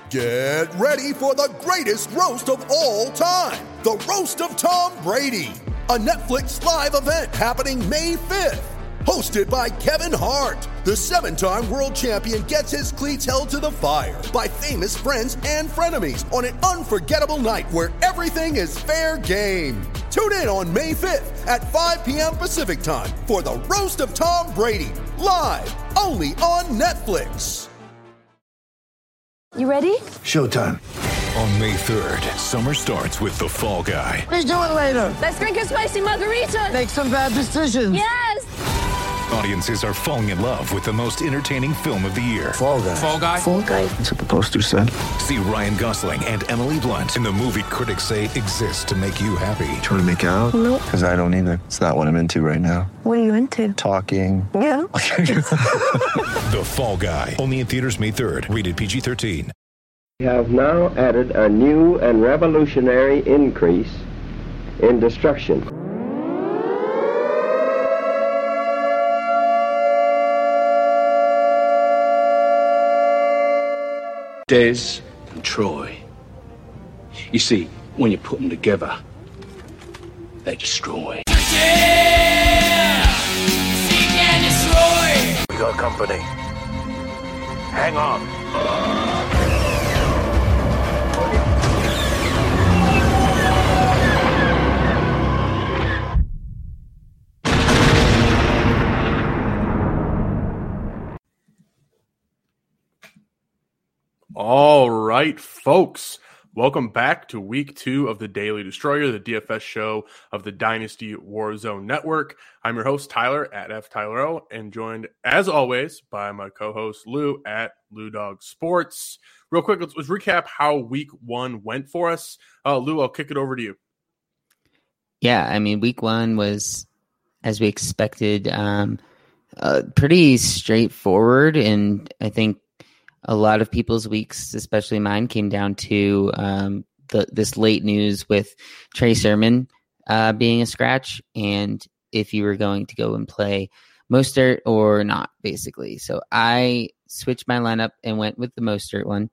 Get ready for the greatest roast of all time, the Roast of Tom Brady, a Netflix live event happening May 5th. Hosted by Kevin Hart, the 7-time world champion gets his cleats held to the fire by famous friends and frenemies on an unforgettable night where everything is fair game. Tune in on May 5th at 5 p.m. Pacific time for the Roast of Tom Brady, live only on Netflix. You ready? Showtime. On May 3rd, summer starts with The Fall Guy. Let's do it later. Let's drink a spicy margarita. Make some bad decisions. Yes! Audiences are falling in love with the most entertaining film of the year. Fall Guy. Fall Guy? Fall guy. That's what the poster said. See Ryan Gosling and Emily Blunt in the movie critics say exists to make you happy. Trying to make it out? Nope. Because I don't either. It's not what I'm into right now. What are you into? Talking. Yeah. The Fall Guy. Only in theaters May 3rd. Rated PG-13. We have now added a new and revolutionary increase in destruction. Des and Troy. You see, when you put them together, they destroy. We got company. Hang on. All right, folks. Welcome back to week 2 of the Daily Destroyer, the DFS show of the Dynasty Warzone Network. I'm your host, Tyler, at FTylerO, and joined, as always, by my co-host, Lou, at LouDog Sports. Real quick, let's recap how week 1 went for us. Lou, I'll kick it over to you. Yeah, I mean, week 1 was, as we expected, pretty straightforward, and I think a lot of people's weeks, especially mine, came down to this late news with Trey Sermon being a scratch, and if you were going to go and play Mostert or not, basically. So I switched my lineup and went with the Mostert one.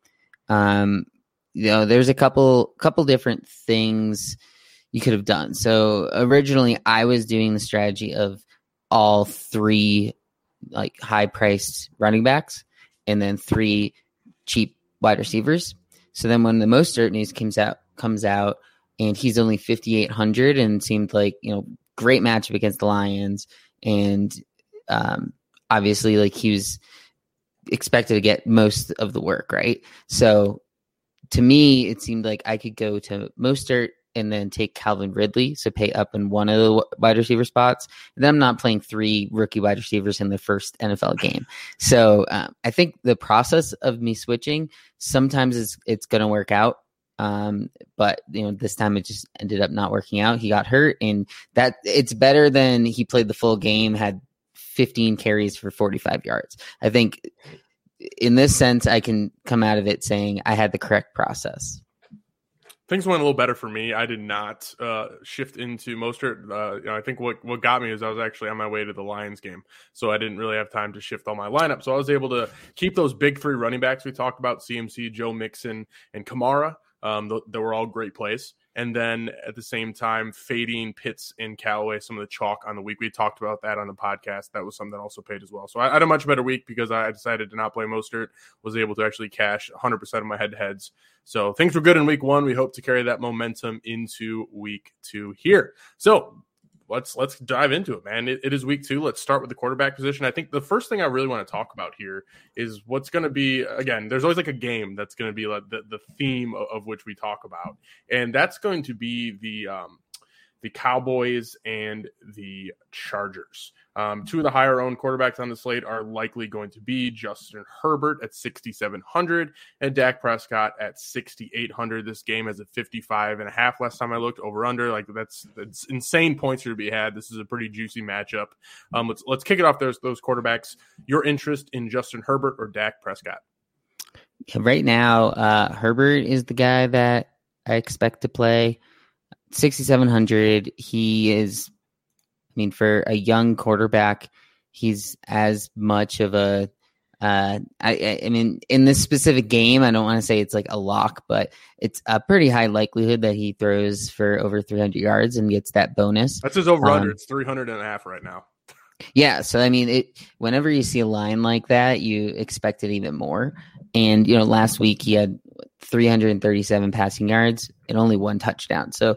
There's a couple different things you could have done. So originally, I was doing the strategy of all 3 like high-priced running backs, and then 3 cheap wide receivers. So then when the Mostert news comes out, and he's only 5,800 and seemed like, great matchup against the Lions. And obviously like he was expected to get most of the work, right? So to me, it seemed like I could go to Mostert and then take Calvin Ridley, so pay up in one of the wide receiver spots. And then I'm not playing 3 rookie wide receivers in the first NFL game. So I think the process of me switching, sometimes it's going to work out. But this time it just ended up not working out. He got hurt, and that it's better than he played the full game, had 15 carries for 45 yards. I think in this sense, I can come out of it saying I had the correct process. Things went a little better for me. I did not shift into Mostert. I think what got me is I was actually on my way to the Lions game, so I didn't really have time to shift all my lineup. So I was able to keep those big 3 running backs we talked about, CMC, Joe Mixon, and Kamara. They were all great plays. And then at the same time, fading Pitts and Callaway, some of the chalk on the week. We talked about that on the podcast. That was something that also paid as well. So I had a much better week because I decided to not play Mostert, was able to actually cash 100% of my head-to-heads. So things were good in week 1. We hope to carry that momentum into week 2 here. So let's dive into it, man. It is week 2. Let's start with the quarterback position. I think the first thing I really want to talk about here is what's going to be, again, there's always like a game that's going to be like the theme of which we talk about. And that's going to be the Cowboys and the Chargers. 2 of the higher owned quarterbacks on the slate are likely going to be Justin Herbert at 6,700 and Dak Prescott at 6,800. This game has a 55.5 last time I looked, over under. Like that's insane points here to be had. This is a pretty juicy matchup. Let's kick it off. Those quarterbacks. Your interest in Justin Herbert or Dak Prescott? Right now, Herbert is the guy that I expect to play. 6,700. He is, for a young quarterback, he's as much of a I mean, in this specific game, I don't want to say it's like a lock, but it's a pretty high likelihood that he throws for over 300 yards and gets that bonus. That's his over-under. It's 300.5 right now. Yeah, so I mean, whenever you see a line like that, you expect it even more. And last week he had 337 passing yards and only 1 touchdown. So,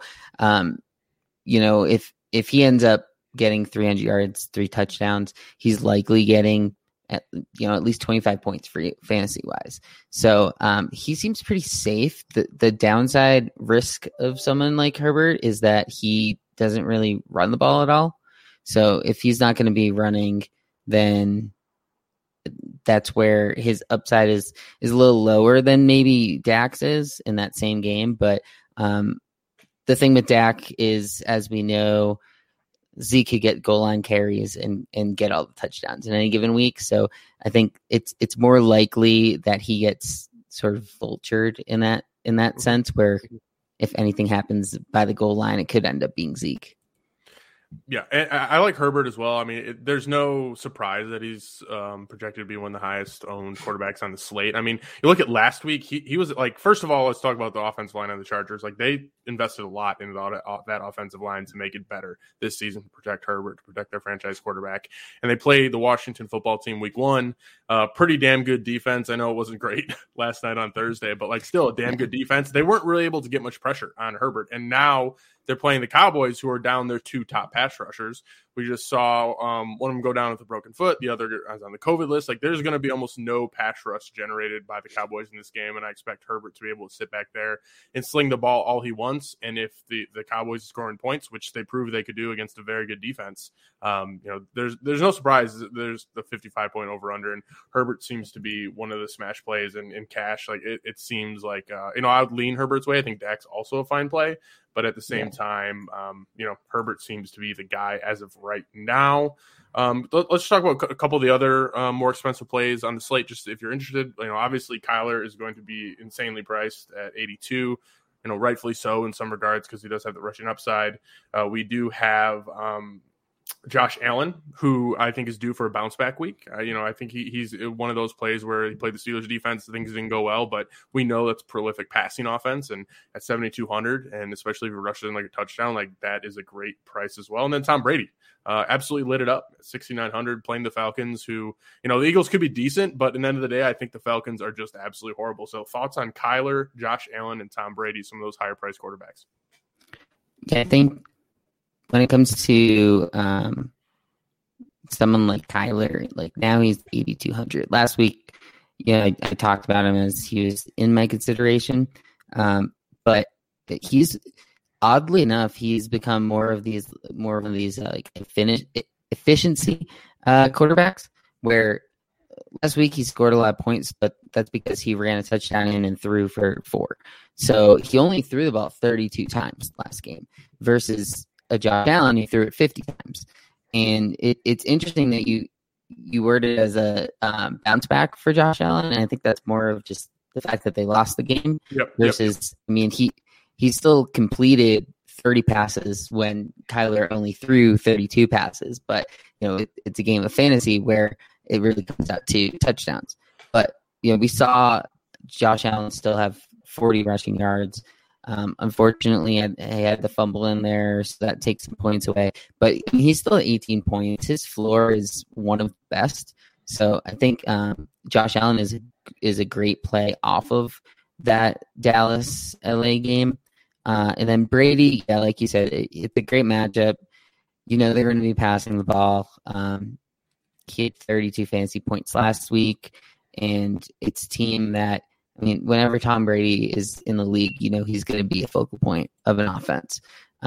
if he ends up getting 300 yards, 3 touchdowns, he's likely getting at least 25 points for fantasy wise. So he seems pretty safe. The downside risk of someone like Herbert is that he doesn't really run the ball at all. So if he's not going to be running, then that's where his upside is a little lower than maybe Dak's is in that same game. But the thing with Dak is, as we know, Zeke could get goal line carries and get all the touchdowns in any given week. So I think it's more likely that he gets sort of vultured in that sense, where if anything happens by the goal line, it could end up being Zeke. Yeah, and I like Herbert as well. I mean, there's no surprise that he's projected to be one of the highest owned quarterbacks on the slate. I mean, you look at last week, he was like, first of all, let's talk about the offensive line on the Chargers. Like, they invested a lot into that offensive line to make it better this season, to protect Herbert, to protect their franchise quarterback. And they played the Washington football team week 1. Pretty damn good defense. I know it wasn't great last night on Thursday, but like still a damn good defense. They weren't really able to get much pressure on Herbert. And now they're playing the Cowboys, who are down their 2 top pass rushers. We just saw one of them go down with a broken foot. The other is on the COVID list. Like, there's going to be almost no pass rush generated by the Cowboys in this game, and I expect Herbert to be able to sit back there and sling the ball all he wants. And if the Cowboys are scoring points, which they proved they could do against a very good defense, there's no surprise. There's the 55-point over-under, and Herbert seems to be one of the smash plays in cash. Like, it seems like, I would lean Herbert's way. I think Dak's also a fine play. But at the same time, Herbert seems to be the guy as of right now. Let's talk about a couple of the other more expensive plays on the slate. Just if you're interested, obviously Kyler is going to be insanely priced at 82. Rightfully so in some regards, because he does have the rushing upside. We do have Josh Allen, who I think is due for a bounce back week. I think he's one of those plays where he played the Steelers defense, things didn't go well, but we know that's prolific passing offense, and at 7,200, and especially if he rushes in like a touchdown, like that is a great price as well. And then Tom Brady absolutely lit it up at 6,900, playing the Falcons, who, the Eagles could be decent, but at the end of the day, I think the Falcons are just absolutely horrible. So thoughts on Kyler, Josh Allen, and Tom Brady, some of those higher priced quarterbacks? Yeah, I think when it comes to someone like Kyler, like now he's 8,200. Last week, I talked about him as he was in my consideration, but he's oddly enough he's become more of these like efficiency quarterbacks. Where last week he scored a lot of points, but that's because he ran a touchdown and threw for 4. So he only threw the ball 32 times last game versus a Josh Allen, he threw it 50 times. And it's interesting that you worded it as a bounce back for Josh Allen, and I think that's more of just the fact that they lost the game versus, I mean, he still completed 30 passes when Kyler only threw 32 passes, but it's a game of fantasy where it really comes out to touchdowns. But we saw Josh Allen still have 40 rushing yards. Unfortunately, he had the fumble in there, so that takes some points away. But he's still at 18 points. His floor is one of the best. So I think Josh Allen is a great play off of that Dallas-LA game. And then Brady, yeah, like you said, it's a great matchup. They're going to be passing the ball. He had 32 fantasy points last week, and it's a team that, I mean, whenever Tom Brady is in the league, he's going to be a focal point of an offense.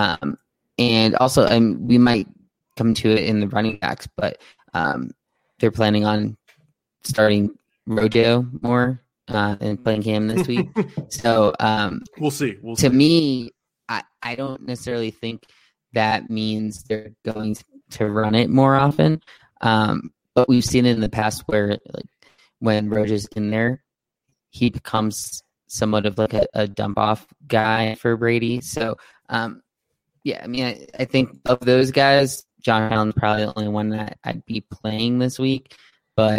And also, we might come to it in the running backs, but they're planning on starting Rojo more and playing him this week. So we'll see. To me, I don't necessarily think that means they're going to run it more often. But we've seen it in the past where, like, when Rojo's in there, he becomes somewhat of like a dump off guy for Brady. So, yeah, I mean, I think of those guys, Josh Allen's probably the only one that I'd be playing this week. But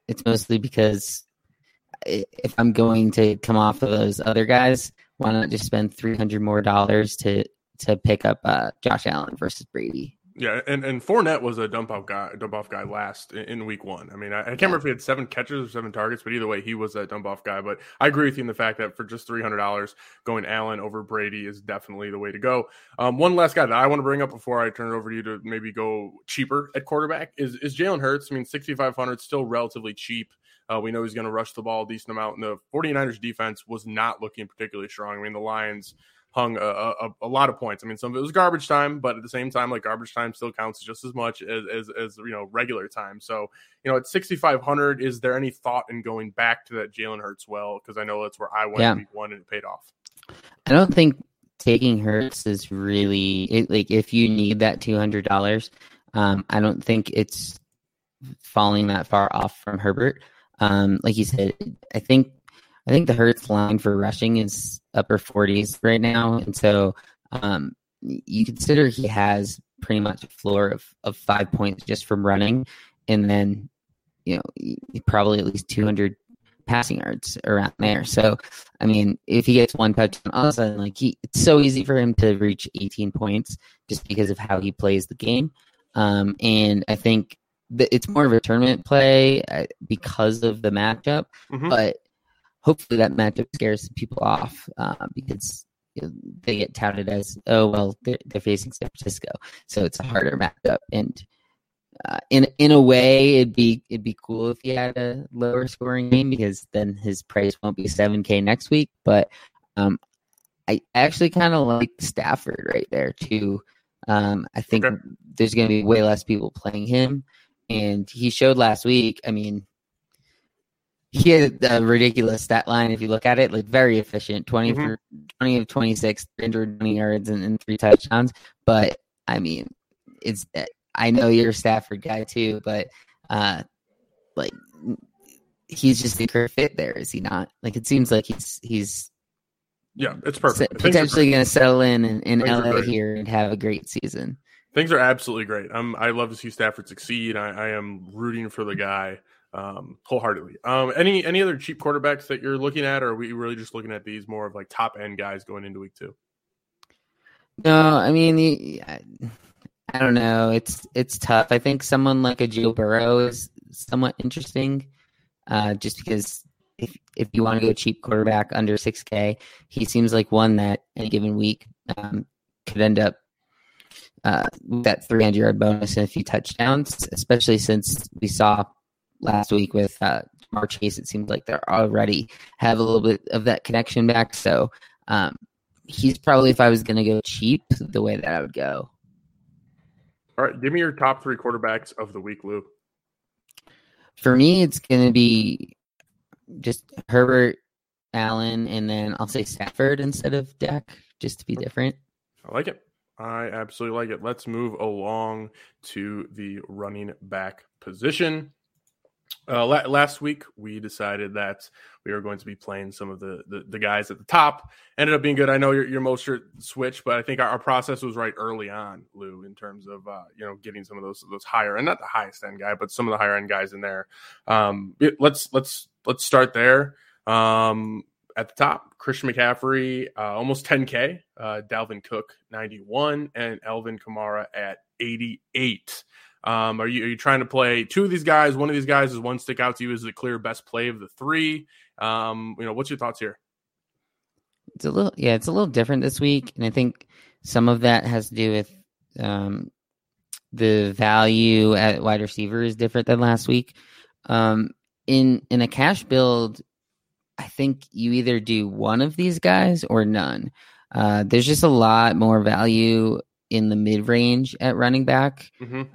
it's mostly because if I'm going to come off of those other guys, why not just spend $300 more to pick up Josh Allen versus Brady? Yeah, and Fournette was a dump off guy last in week one. I mean, I can't remember if he had 7 catches or 7 targets, but either way, he was a dump off guy. But I agree with you in the fact that for just $300, going Allen over Brady is definitely the way to go. One last guy that I want to bring up before I turn it over to you to maybe go cheaper at quarterback is Jalen Hurts. I mean, 6,500 still relatively cheap. We know he's going to rush the ball a decent amount. And the 49ers defense was not looking particularly strong. I mean, the Lions hung a lot of points. I mean, some of it was garbage time, but at the same time, like garbage time still counts just as much as regular time. So, at 6,500, is there any thought in going back to that Jalen Hurts well? Because I know that's where I went week one and it paid off. I don't think taking Hurts is really like if you need that $200. I don't think it's falling that far off from Herbert. Like you said, I think the Hurts line for rushing is upper 40s right now. And so you consider he has pretty much a floor of 5 points just from running. And then, probably at least 200 passing yards around there. So, I mean, if he gets one touchdown, all of a sudden, it's so easy for him to reach 18 points just because of how he plays the game. And I think it's more of a tournament play because of the matchup, but hopefully that matchup scares some people off because they get touted as, they're facing San Francisco, so it's a harder matchup. And in a way, it'd be cool if he had a lower scoring game because then his price won't be $7K next week. But I actually kind of like Stafford right there too. I think there's going to be way less people playing him. And he showed last week, I mean, he had a ridiculous stat line if you look at it, very efficient, 20 of 26, 320 yards and 3 touchdowns. But, I mean, I know you're a Stafford guy too, but, he's just a great fit there, is he not? It seems like he's yeah, it's perfect. Potentially going to settle in LA here and have a great season. Things are absolutely great. I love to see Stafford succeed. I am rooting for the guy wholeheartedly. Any other cheap quarterbacks that you're looking at, or are we really just looking at these more of top end guys going into week 2? No, I mean, I don't know. It's tough. I think someone like a Joe Burrow is somewhat interesting, just because if you want to go cheap quarterback under 6K, he seems like one that any given week could end up with that 300-yard bonus and a few touchdowns, especially since we saw last week with Jamar Chase. It seems like they're already have a little bit of that connection back. So he's probably, if I was going to go cheap, the way that I would go. All right, give me your top 3 quarterbacks of the week, Lou. For me, it's going to be just Herbert, Allen, and then I'll say Stafford instead of Dak, just to be different. I like it. I absolutely like it. Let's move along to the running back position. Last week, we decided that we were going to be playing some of the guys at the top. Ended up being good. I know your Mostert switch, but I think our process was right early on, Lou, in terms of getting some of those higher, and not the highest end guy, but some of the higher end guys in there. Let's start there. At the top, Christian McCaffrey, almost 10K. Dalvin Cook, 91, and Alvin Kamara at 88. Are you trying to play 2 of these guys? One of these guys, is one stick out to you as the clear best play of the 3? What's your thoughts here? It's a little different this week, and I think some of that has to do with the value at wide receiver is different than last week. In a cash build, I think you either do one of these guys or none. There's just a lot more value in the mid-range at running back.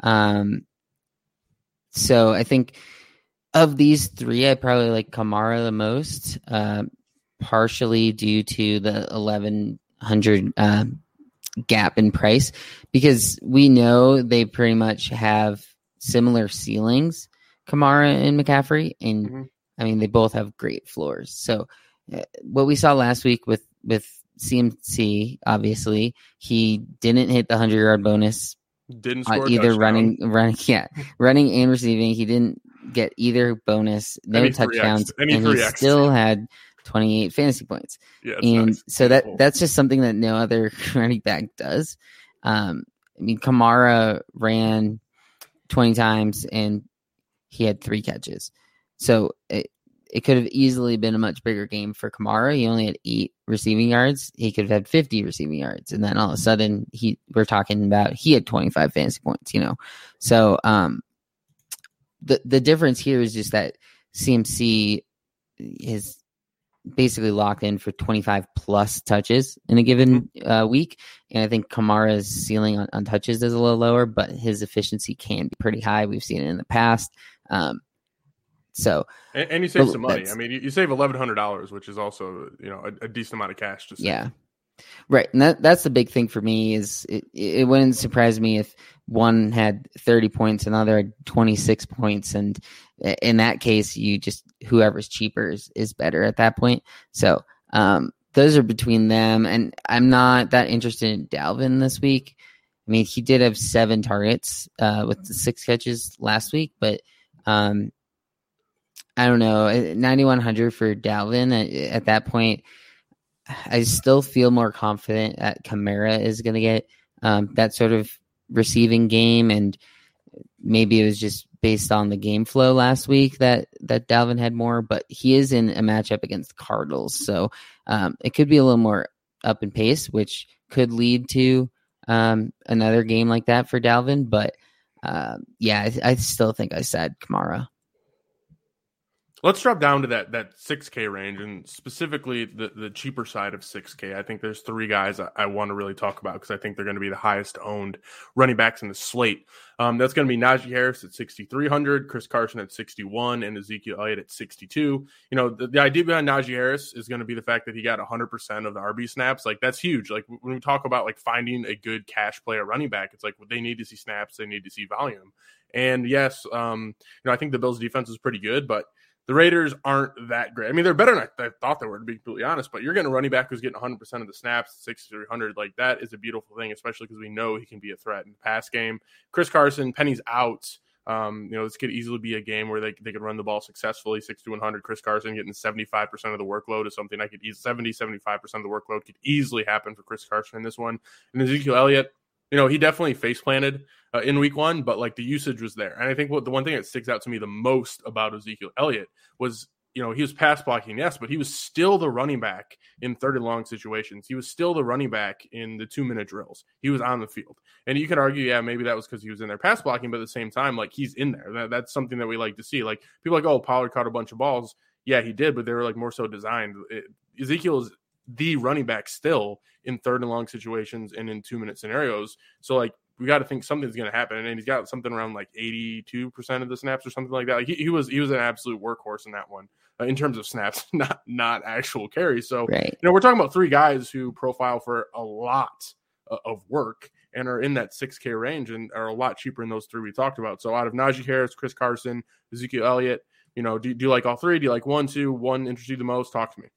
So I think of these 3, I probably like Kamara the most, partially due to the 1,100 gap in price, because we know they pretty much have similar ceilings, Kamara and McCaffrey, and I mean, they both have great floors. So what we saw last week with CMC, obviously, he didn't hit the 100-yard bonus Didn't score either touchdown. running and receiving. He didn't get either bonus, no touchdowns, and he still had 28 fantasy points. Yeah, and nice. So that's just something that no other running back does. I mean, Kamara ran 20 times and he had 3 catches. So it could have easily been a much bigger game for Kamara. He only had 8 receiving yards. He could have had 50 receiving yards. And then all of a sudden we're talking about he had 25 fantasy points, So the difference here is just that CMC is basically locked in for 25 plus touches in a given week. And I think Kamara's ceiling on touches is a little lower, but his efficiency can be pretty high. We've seen it in the past. So and you save some money. I mean, you save $1,100, which is also a decent amount of cash to save. Yeah, right. And that's the big thing for me is it wouldn't surprise me if one had 30 points, another had 26 points, and in that case, you just whoever's cheaper is better at that point. So those are between them, and I'm not that interested in Dalvin this week. I mean, he did have 7 targets with the 6 catches last week, but I don't know, 9,100 for Dalvin at that point. I still feel more confident that Kamara is going to get that sort of receiving game, and maybe it was just based on the game flow last week that Dalvin had more, but he is in a matchup against the Cardinals, so it could be a little more up in pace, which could lead to another game like that for Dalvin, but I still think I said Kamara. Let's drop down to that 6K range, and specifically the cheaper side of 6K. I think there's 3 guys I want to really talk about because I think they're going to be the highest owned running backs in the slate. That's going to be Najee Harris at 6,300, Chris Carson at 61, and Ezekiel Elliott at 62. The idea behind Najee Harris is going to be the fact that he got 100% of the RB snaps. Like, that's huge. Like, when we talk about like finding a good cash player running back, it's like they need to see snaps, they need to see volume. And yes, I think the Bills' defense is pretty good, but the Raiders aren't that great. I mean, they're better than I thought they were, to be completely honest, but you're getting a running back who's getting 100% of the snaps, 6,300. Like, that is a beautiful thing, especially because we know he can be a threat in the pass game. Chris Carson, Penny's out. This could easily be a game where they could run the ball successfully. 6,100. Chris Carson getting 75% of the workload is something I could 75% of the workload could easily happen for Chris Carson in this one. And Ezekiel Elliott, he definitely face planted in week 1, but like the usage was there. And I think the one thing that sticks out to me the most about Ezekiel Elliott was, he was pass blocking, yes, but he was still the running back in 3rd and long situations. He was still the running back in the 2-minute drills. He was on the field. And you could argue, maybe that was because he was in there pass blocking, but at the same time, like, he's in there. That's something that we like to see. Like, people are like, oh, Pollard caught a bunch of balls. Yeah, he did, but they were like more so designed. Ezekiel is the running back still in 3rd and long situations and in 2-minute scenarios. So, like, we got to think something's going to happen. And he's got something around like 82% of the snaps or something like that. Like, he was an absolute workhorse in that one in terms of snaps, not actual carries. So, right. We're talking about 3 guys who profile for a lot of work and are in that 6K range and are a lot cheaper than those 3 we talked about. So, out of Najee Harris, Chris Carson, Ezekiel Elliott, do you like all 3? Do you like 1, 2? One interests you the most? Talk to me.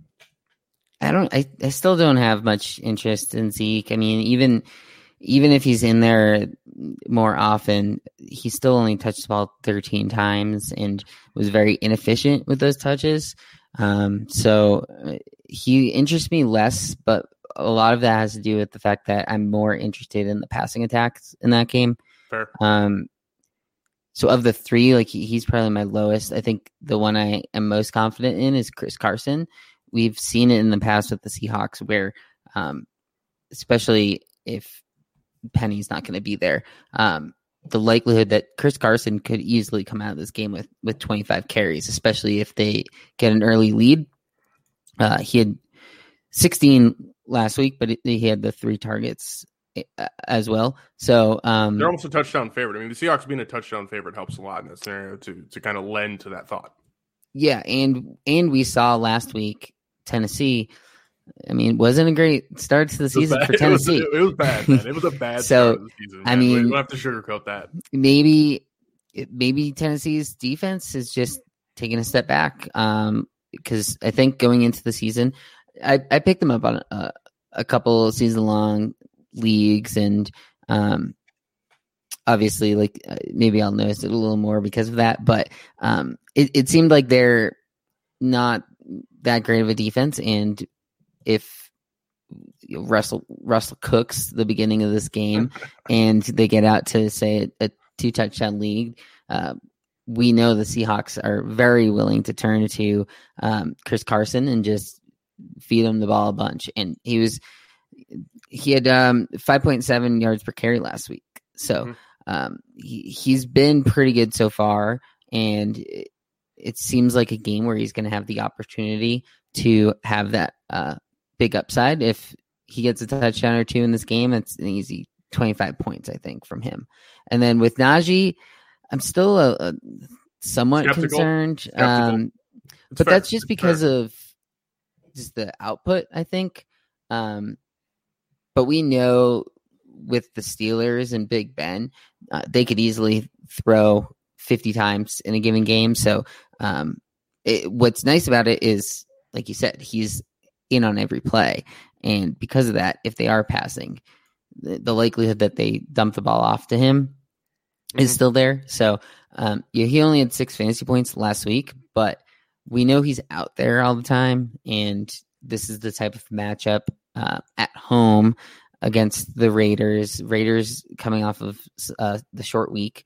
I still don't have much interest in Zeke. I mean, even if he's in there more often, he still only touched the ball 13 times and was very inefficient with those touches. So he interests me less, but a lot of that has to do with the fact that I'm more interested in the passing attacks in that game. Fair. So of the 3, like he's probably my lowest. I think the one I am most confident in is Chris Carson. We've seen it in the past with the Seahawks where, especially if Penny's not going to be there, the likelihood that Chris Carson could easily come out of this game with 25 carries, especially if they get an early lead. He had 16 last week, but he had the 3 targets as well. So they're almost a touchdown favorite. I mean, the Seahawks being a touchdown favorite helps a lot in this scenario to kind of lend to that thought. Yeah, and we saw last week Tennessee. I mean, wasn't a great start to the season for Tennessee. It was bad, man. It was a bad start of the season. Man. I mean, we don't have to sugarcoat that. Maybe Tennessee's defense is just taking a step back because I think going into the season, I picked them up on a couple season-long leagues, and obviously, like maybe I'll notice it a little more because of that. But it seemed like they're not that great of a defense, and if Russell cooks the beginning of this game and they get out to say a 2-touchdown lead, we know the Seahawks are very willing to turn to Chris Carson and just feed him the ball a bunch. And he had 5.7 yards per carry last week. So he's been pretty good so far. And it seems like a game where he's going to have the opportunity to have that big upside. If he gets a touchdown or two in this game, it's an easy 25 points, I think, from him. And then with Najee, I'm still somewhat concerned. But fair. That's just because of just the output, I think. But we know with the Steelers and Big Ben, they could easily throw 50 times in a given game. So what's nice about it is, like you said, he's in on every play. And because of that, if they are passing, the likelihood that they dump the ball off to him is still there. So he only had 6 fantasy points last week, but we know he's out there all the time. And this is the type of matchup at home against the Raiders. Raiders coming off of the short week.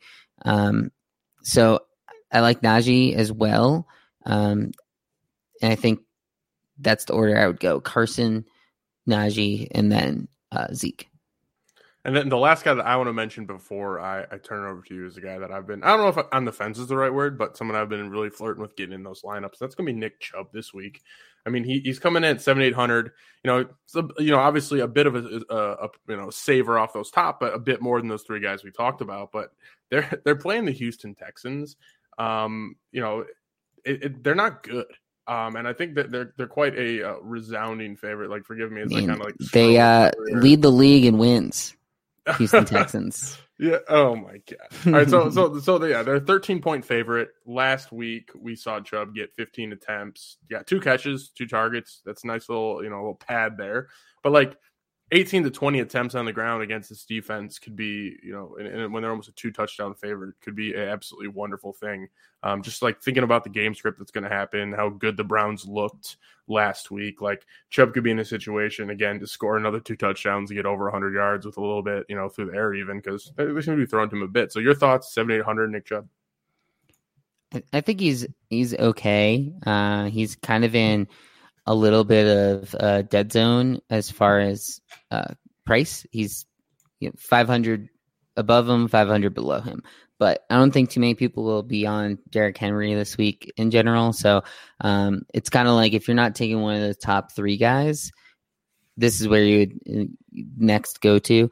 So I like Najee as well. And I think that's the order I would go. Carson, Najee, and then Zeke. And then the last guy that I want to mention before I turn it over to you is a guy that I don't know if on the fence is the right word, but someone I've been really flirting with getting in those lineups. That's going to be Nick Chubb this week. I mean, he's coming in at 7,800. Obviously a bit of a saver off those top, but a bit more than those three guys we talked about. But they're playing the Houston Texans. They're not good. And I think that they're quite a resounding favorite. Like, forgive me, it's like kind of like they lead the league in wins. Houston Texans. Yeah. Oh my god. All right. So they're a 13-point favorite. Last week we saw Chubb get 15 attempts. Yeah, 2 catches, 2 targets. That's a nice little pad there. But like 18 to 20 attempts on the ground against this defense could be, and when they're almost a 2-touchdown favorite, could be an absolutely wonderful thing. Just like thinking about the game script that's going to happen, how good the Browns looked last week. Like Chubb could be in a situation again to score another 2 touchdowns and get over 100 yards with a little bit, through the air even, because they seem to be throwing to him a bit. So your thoughts, 7,800 Nick Chubb? I think he's okay. He's kind of in a little bit of dead zone as far as price. He's 500 above him, 500 below him. But I don't think too many people will be on Derrick Henry this week in general. So it's kind of like if you're not taking one of the top 3 guys, this is where you would next go to.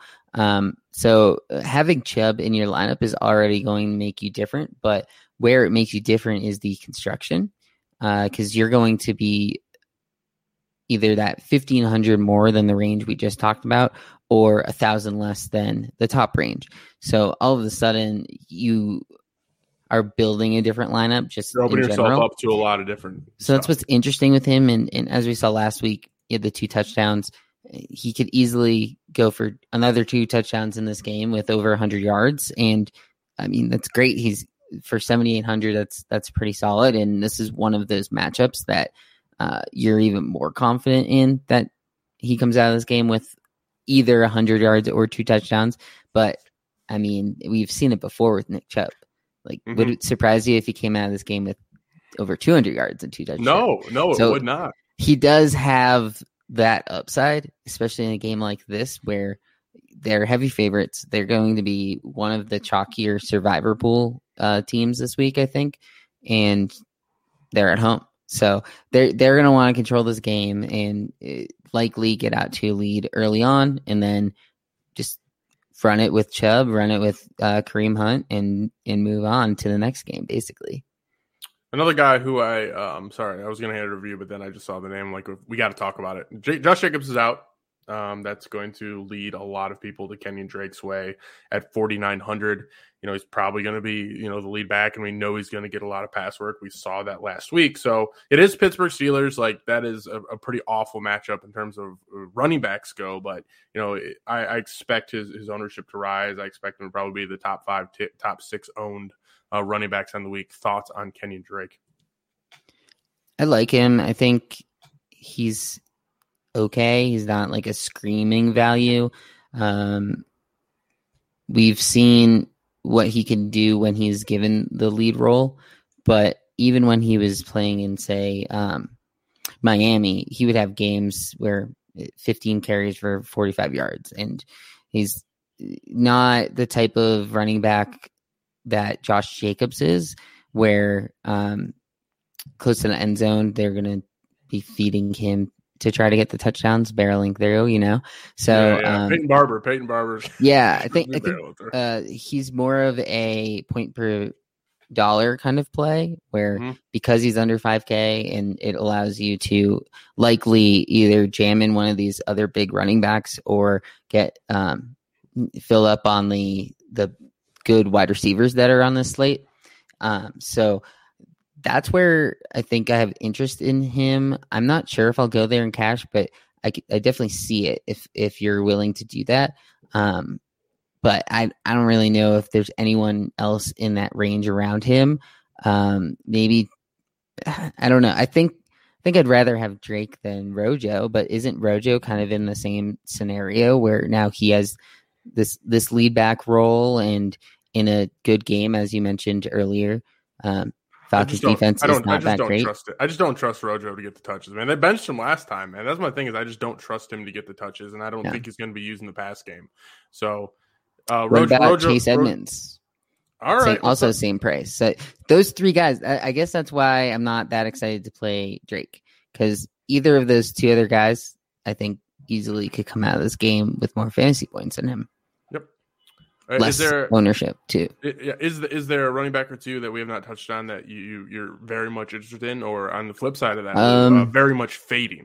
So having Chubb in your lineup is already going to make you different. But where it makes you different is the construction, because you're going to be either that 1,500 more than the range we just talked about, or 1,000 less than the top range. So all of a sudden, you are building a different lineup. Just you're opening yourself up to a lot of different. So that's what's interesting with him. And as we saw last week, he had the 2 touchdowns. He could easily go for another 2 touchdowns in this game with over 100 yards. And I mean, that's great. He's for 7,800. That's pretty solid. And this is one of those matchups that you're even more confident in, that he comes out of this game with either 100 yards or 2 touchdowns. But I mean, we've seen it before with Nick Chubb. Like, would it surprise you if he came out of this game with over 200 yards and 2 touchdowns? No, it would not. He does have that upside, especially in a game like this where they're heavy favorites. They're going to be one of the chalkier survivor pool teams this week, I think, and they're at home. So they're going to want to control this game and likely get out to a lead early on, and then just run it with Chubb, run it with Kareem Hunt, and move on to the next game, basically. Another guy who I'm sorry, I was going to hand a review, but then I just saw the name. Like, we got to talk about it. Josh Jacobs is out. That's going to lead a lot of people to Kenyon Drake's way at 4,900. He's probably going to be, the lead back, and we know he's going to get a lot of pass work. We saw that last week. So it is Pittsburgh Steelers. Like, that is a pretty awful matchup in terms of running backs go. But, I expect his ownership to rise. I expect him to probably be the top 5, top 6 owned running backs on the week. Thoughts on Kenyon Drake? I like him. I think he's okay. He's not like a screaming value. We've seen what he can do when he's given the lead role, but even when he was playing in, say, Miami, he would have games where 15 carries for 45 yards, and he's not the type of running back that Josh Jacobs is, where close to the end zone, they're going to be feeding him to try to get the touchdowns, barreling through, So Peyton Barber. Yeah, I think he's more of a point per dollar kind of play, where because he's under 5K, and it allows you to likely either jam in one of these other big running backs or get fill up on the good wide receivers that are on this slate. So that's where I think I have interest in him. I'm not sure if I'll go there in cash, but I definitely see it if you're willing to do that. But I don't really know if there's anyone else in that range around him. Maybe, I don't know. I think I'd rather have Drake than Rojo, but isn't Rojo kind of in the same scenario where now he has this lead back role, and in a good game, as you mentioned earlier, Falcons defense is not that great. I just don't trust Rojo to get the touches, man. They benched him last time, man. That's my thing, is I just don't trust him to get the touches, and I don't think he's going to be using the pass game. So, what about Chase Edmonds? All right. Also same price. So those 3 guys, I guess that's why I'm not that excited to play Drake, because either of those 2 other guys, I think, easily could come out of this game with more fantasy points than him. Yep. Less ownership too. Is there a running back or 2 that we have not touched on that you're very much interested in, or on the flip side of that, very much fading?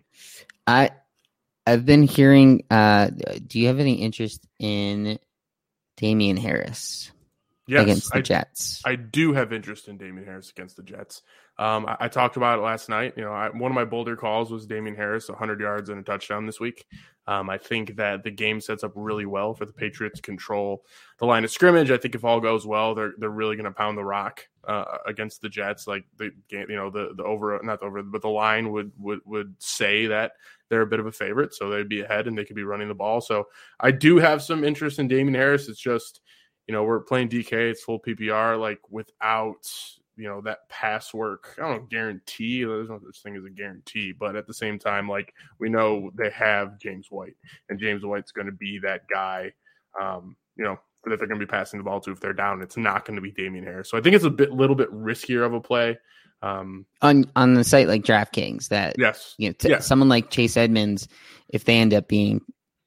I've been hearing. Do you have any interest in Damian Harris? Yes, against the Jets. I do have interest in Damian Harris against the Jets. I talked about it last night. One of my bolder calls was Damian Harris, 100 yards and a touchdown this week. I think that the game sets up really well for the Patriots to control the line of scrimmage. I think if all goes well, they're really going to pound the rock against the Jets. Like the game, but the line would say that they're a bit of a favorite, so they'd be ahead and they could be running the ball. So I do have some interest in Damian Harris. It's just, we're playing DK, it's full PPR, like without, that pass work. I don't guarantee, there's no such thing as a guarantee, but at the same time, like, we know they have James White, and James White's going to be that guy, that they're going to be passing the ball to if they're down. It's not going to be Damian Harris. So I think it's little bit riskier of a play. On the site like DraftKings, that someone like Chase Edmonds, if they end up being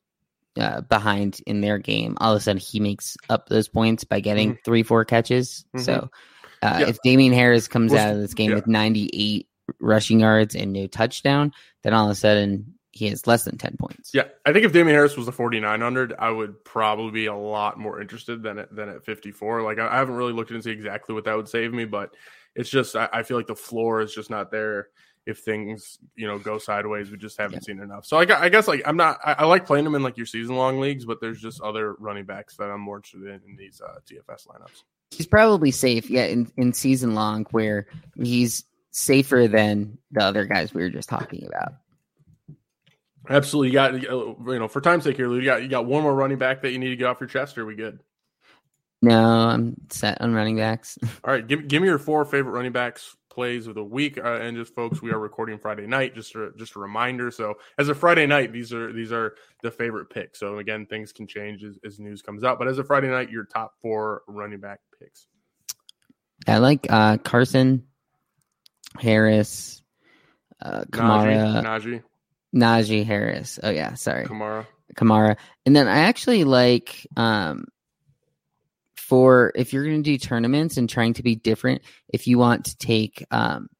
behind in their game, all of a sudden he makes up those points by getting 3-4 catches. So if Damian Harris comes out of this game with 98 rushing yards and no touchdown, then all of a sudden he has less than 10 points. Yeah, I think if Damian Harris was a 4,900, I would probably be a lot more interested than at 54. Like, I haven't really looked into exactly what that would save me, but it's just, I feel like the floor is just not there. If things, go sideways, we just haven't seen enough. So I guess like I like playing them in like your season long leagues, but there's just other running backs that I'm more interested in these DFS lineups. He's probably safe, in season long, where he's safer than the other guys we were just talking about. Absolutely. You got, for time's sake here, Lou, you got one more running back that you need to get off your chest, or are we good? No, I'm set on running backs. All right, give me your 4 favorite running backs plays of the week, and just folks, we are recording Friday night. Just a reminder. So as a Friday night, these are the favorite picks. So again, things can change as news comes out. But as a Friday night, your top 4 running back picks. I like Carson, Harris, Kamara, Najee Harris. Oh yeah, sorry, Kamara, and then I actually like for if you're going to do tournaments and trying to be different, if you want to take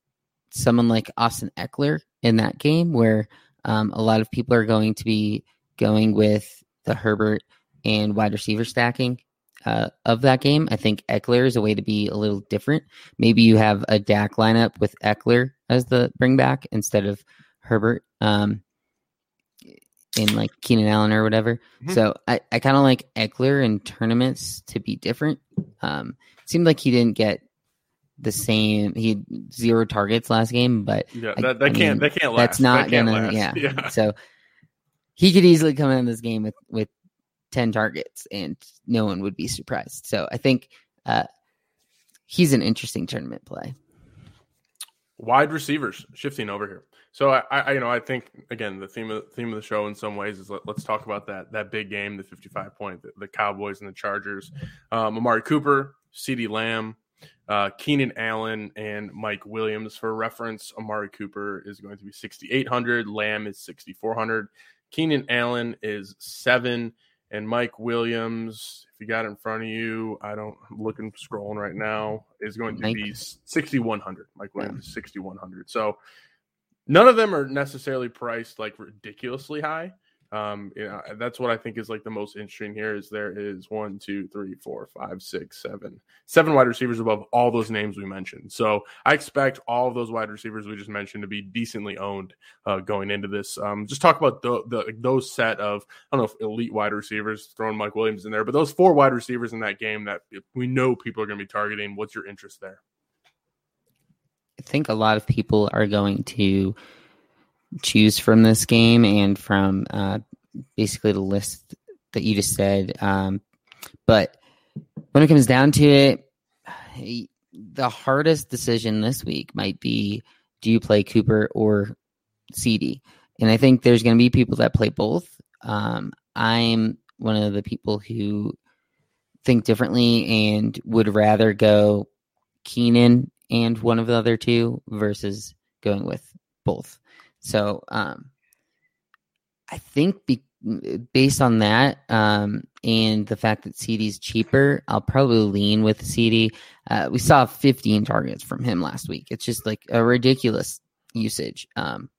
someone like Austin Eckler in that game where a lot of people are going to be going with the Herbert and wide receiver stacking of that game. I think Eckler is a way to be a little different. Maybe you have a Dak lineup with Eckler as the bring back instead of Herbert in like Keenan Allen or whatever. Mm-hmm. So I kind of like Eckler in tournaments to be different. It seemed like he didn't get the same. He had 0 targets last game, but that can't last. That's not gonna last. Yeah. So he could easily come in this game with 10 targets and no one would be surprised. So I think he's an interesting tournament play. Wide receivers shifting over here. So I think again the theme of the show in some ways is let's talk about that big game, the 55-point, the Cowboys and the Chargers. Amari Cooper, CeeDee Lamb, Keenan Allen, and Mike Williams. For reference, Amari Cooper is going to be 6,800. Lamb is 6,400. Keenan Allen is 7. And Mike Williams, if you got it in front of you, I'm looking, scrolling right now, is going to be 6,100. Mike Williams is 6,100. So none of them are necessarily priced like ridiculously high. That's what I think is like the most interesting here is there is 1, 2, 3, 4, 5, 6, 7 wide receivers above all those names we mentioned. So I expect all of those wide receivers we just mentioned to be decently owned going into this. Just talk about those set of, I don't know if elite wide receivers, throwing Mike Williams in there, but those 4 wide receivers in that game that we know people are going to be targeting. What's your interest there? I think a lot of people are going to choose from this game and from basically the list that you just said. But when it comes down to it, the hardest decision this week might be, do you play Cooper or CeeDee? And I think there's going to be people that play both. I'm one of the people who think differently and would rather go Keenan and one of the other two versus going with both. So I think based on that and the fact that CeeDee's cheaper, I'll probably lean with CeeDee. We saw 15 targets from him last week. It's just like a ridiculous usage. And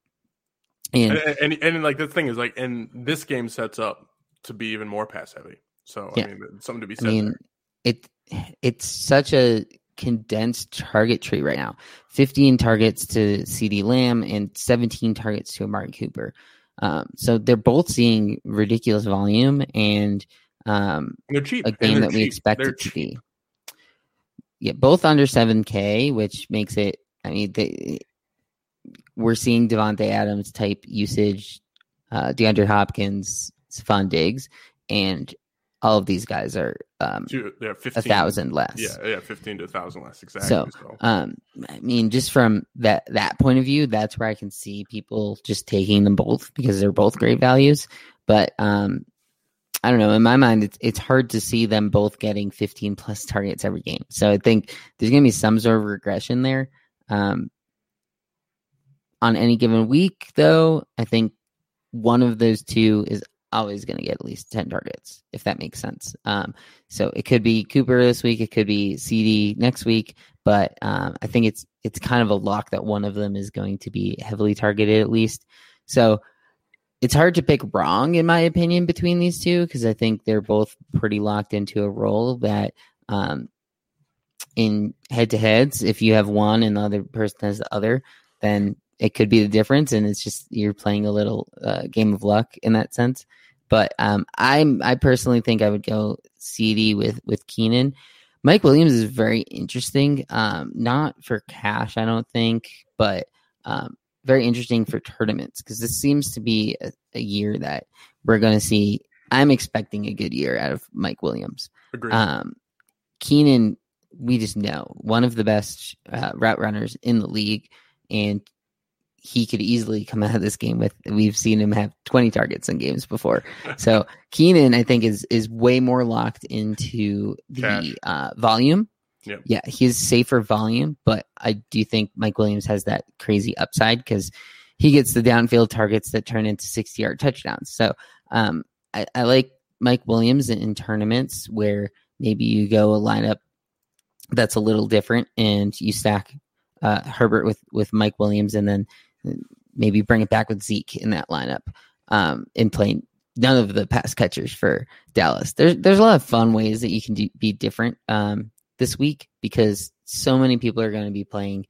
like the thing is like, and this game sets up to be even more pass heavy. So yeah. I mean, something to be said there. It's such a condensed target tree right now. 15 targets to CeeDee Lamb and 17 targets to Amari Cooper. So they're both seeing ridiculous volume and they're cheap. A game that we expect it to be. Yeah, both under 7K, which makes it, I mean, we're seeing Devontae Adams type usage, DeAndre Hopkins, Stephon Diggs, and all of these guys are 1,000 less. Yeah, 15 to 1,000 less, exactly. So, I mean, just from that point of view, that's where I can see people just taking them both because they're both great values. But I don't know. In my mind, it's hard to see them both getting 15 plus targets every game. So I think there's going to be some sort of regression there. On any given week, though, I think one of those two is always going to get at least 10 targets, if that makes sense. So it could be Cooper this week, it could be CeeDee next week, but I think it's kind of a lock that one of them is going to be heavily targeted at least. So it's hard to pick wrong, in my opinion, between these two, because I think they're both pretty locked into a role that in head-to-heads, if you have one and the other person has the other, then it could be the difference, and it's just you're playing a little game of luck in that sense. But I personally think I would go CeeDee with Keenan. Mike Williams is very interesting, not for cash, I don't think, but very interesting for tournaments because this seems to be a year that we're going to see. I'm expecting a good year out of Mike Williams. Agreed. Keenan, we just know, one of the best route runners in the league, and he could easily come out of this game with, we've seen him have 20 targets in games before. So Keenan, I think, is way more locked into the volume. Yep. Yeah, he's safer volume, but I do think Mike Williams has that crazy upside because he gets the downfield targets that turn into 60-yard touchdowns. So I like Mike Williams in tournaments where maybe you go a lineup that's a little different and you stack Herbert with Mike Williams and then maybe bring it back with Zeke in that lineup and playing none of the pass catchers for Dallas. There's a lot of fun ways that you can be different this week because so many people are going to be playing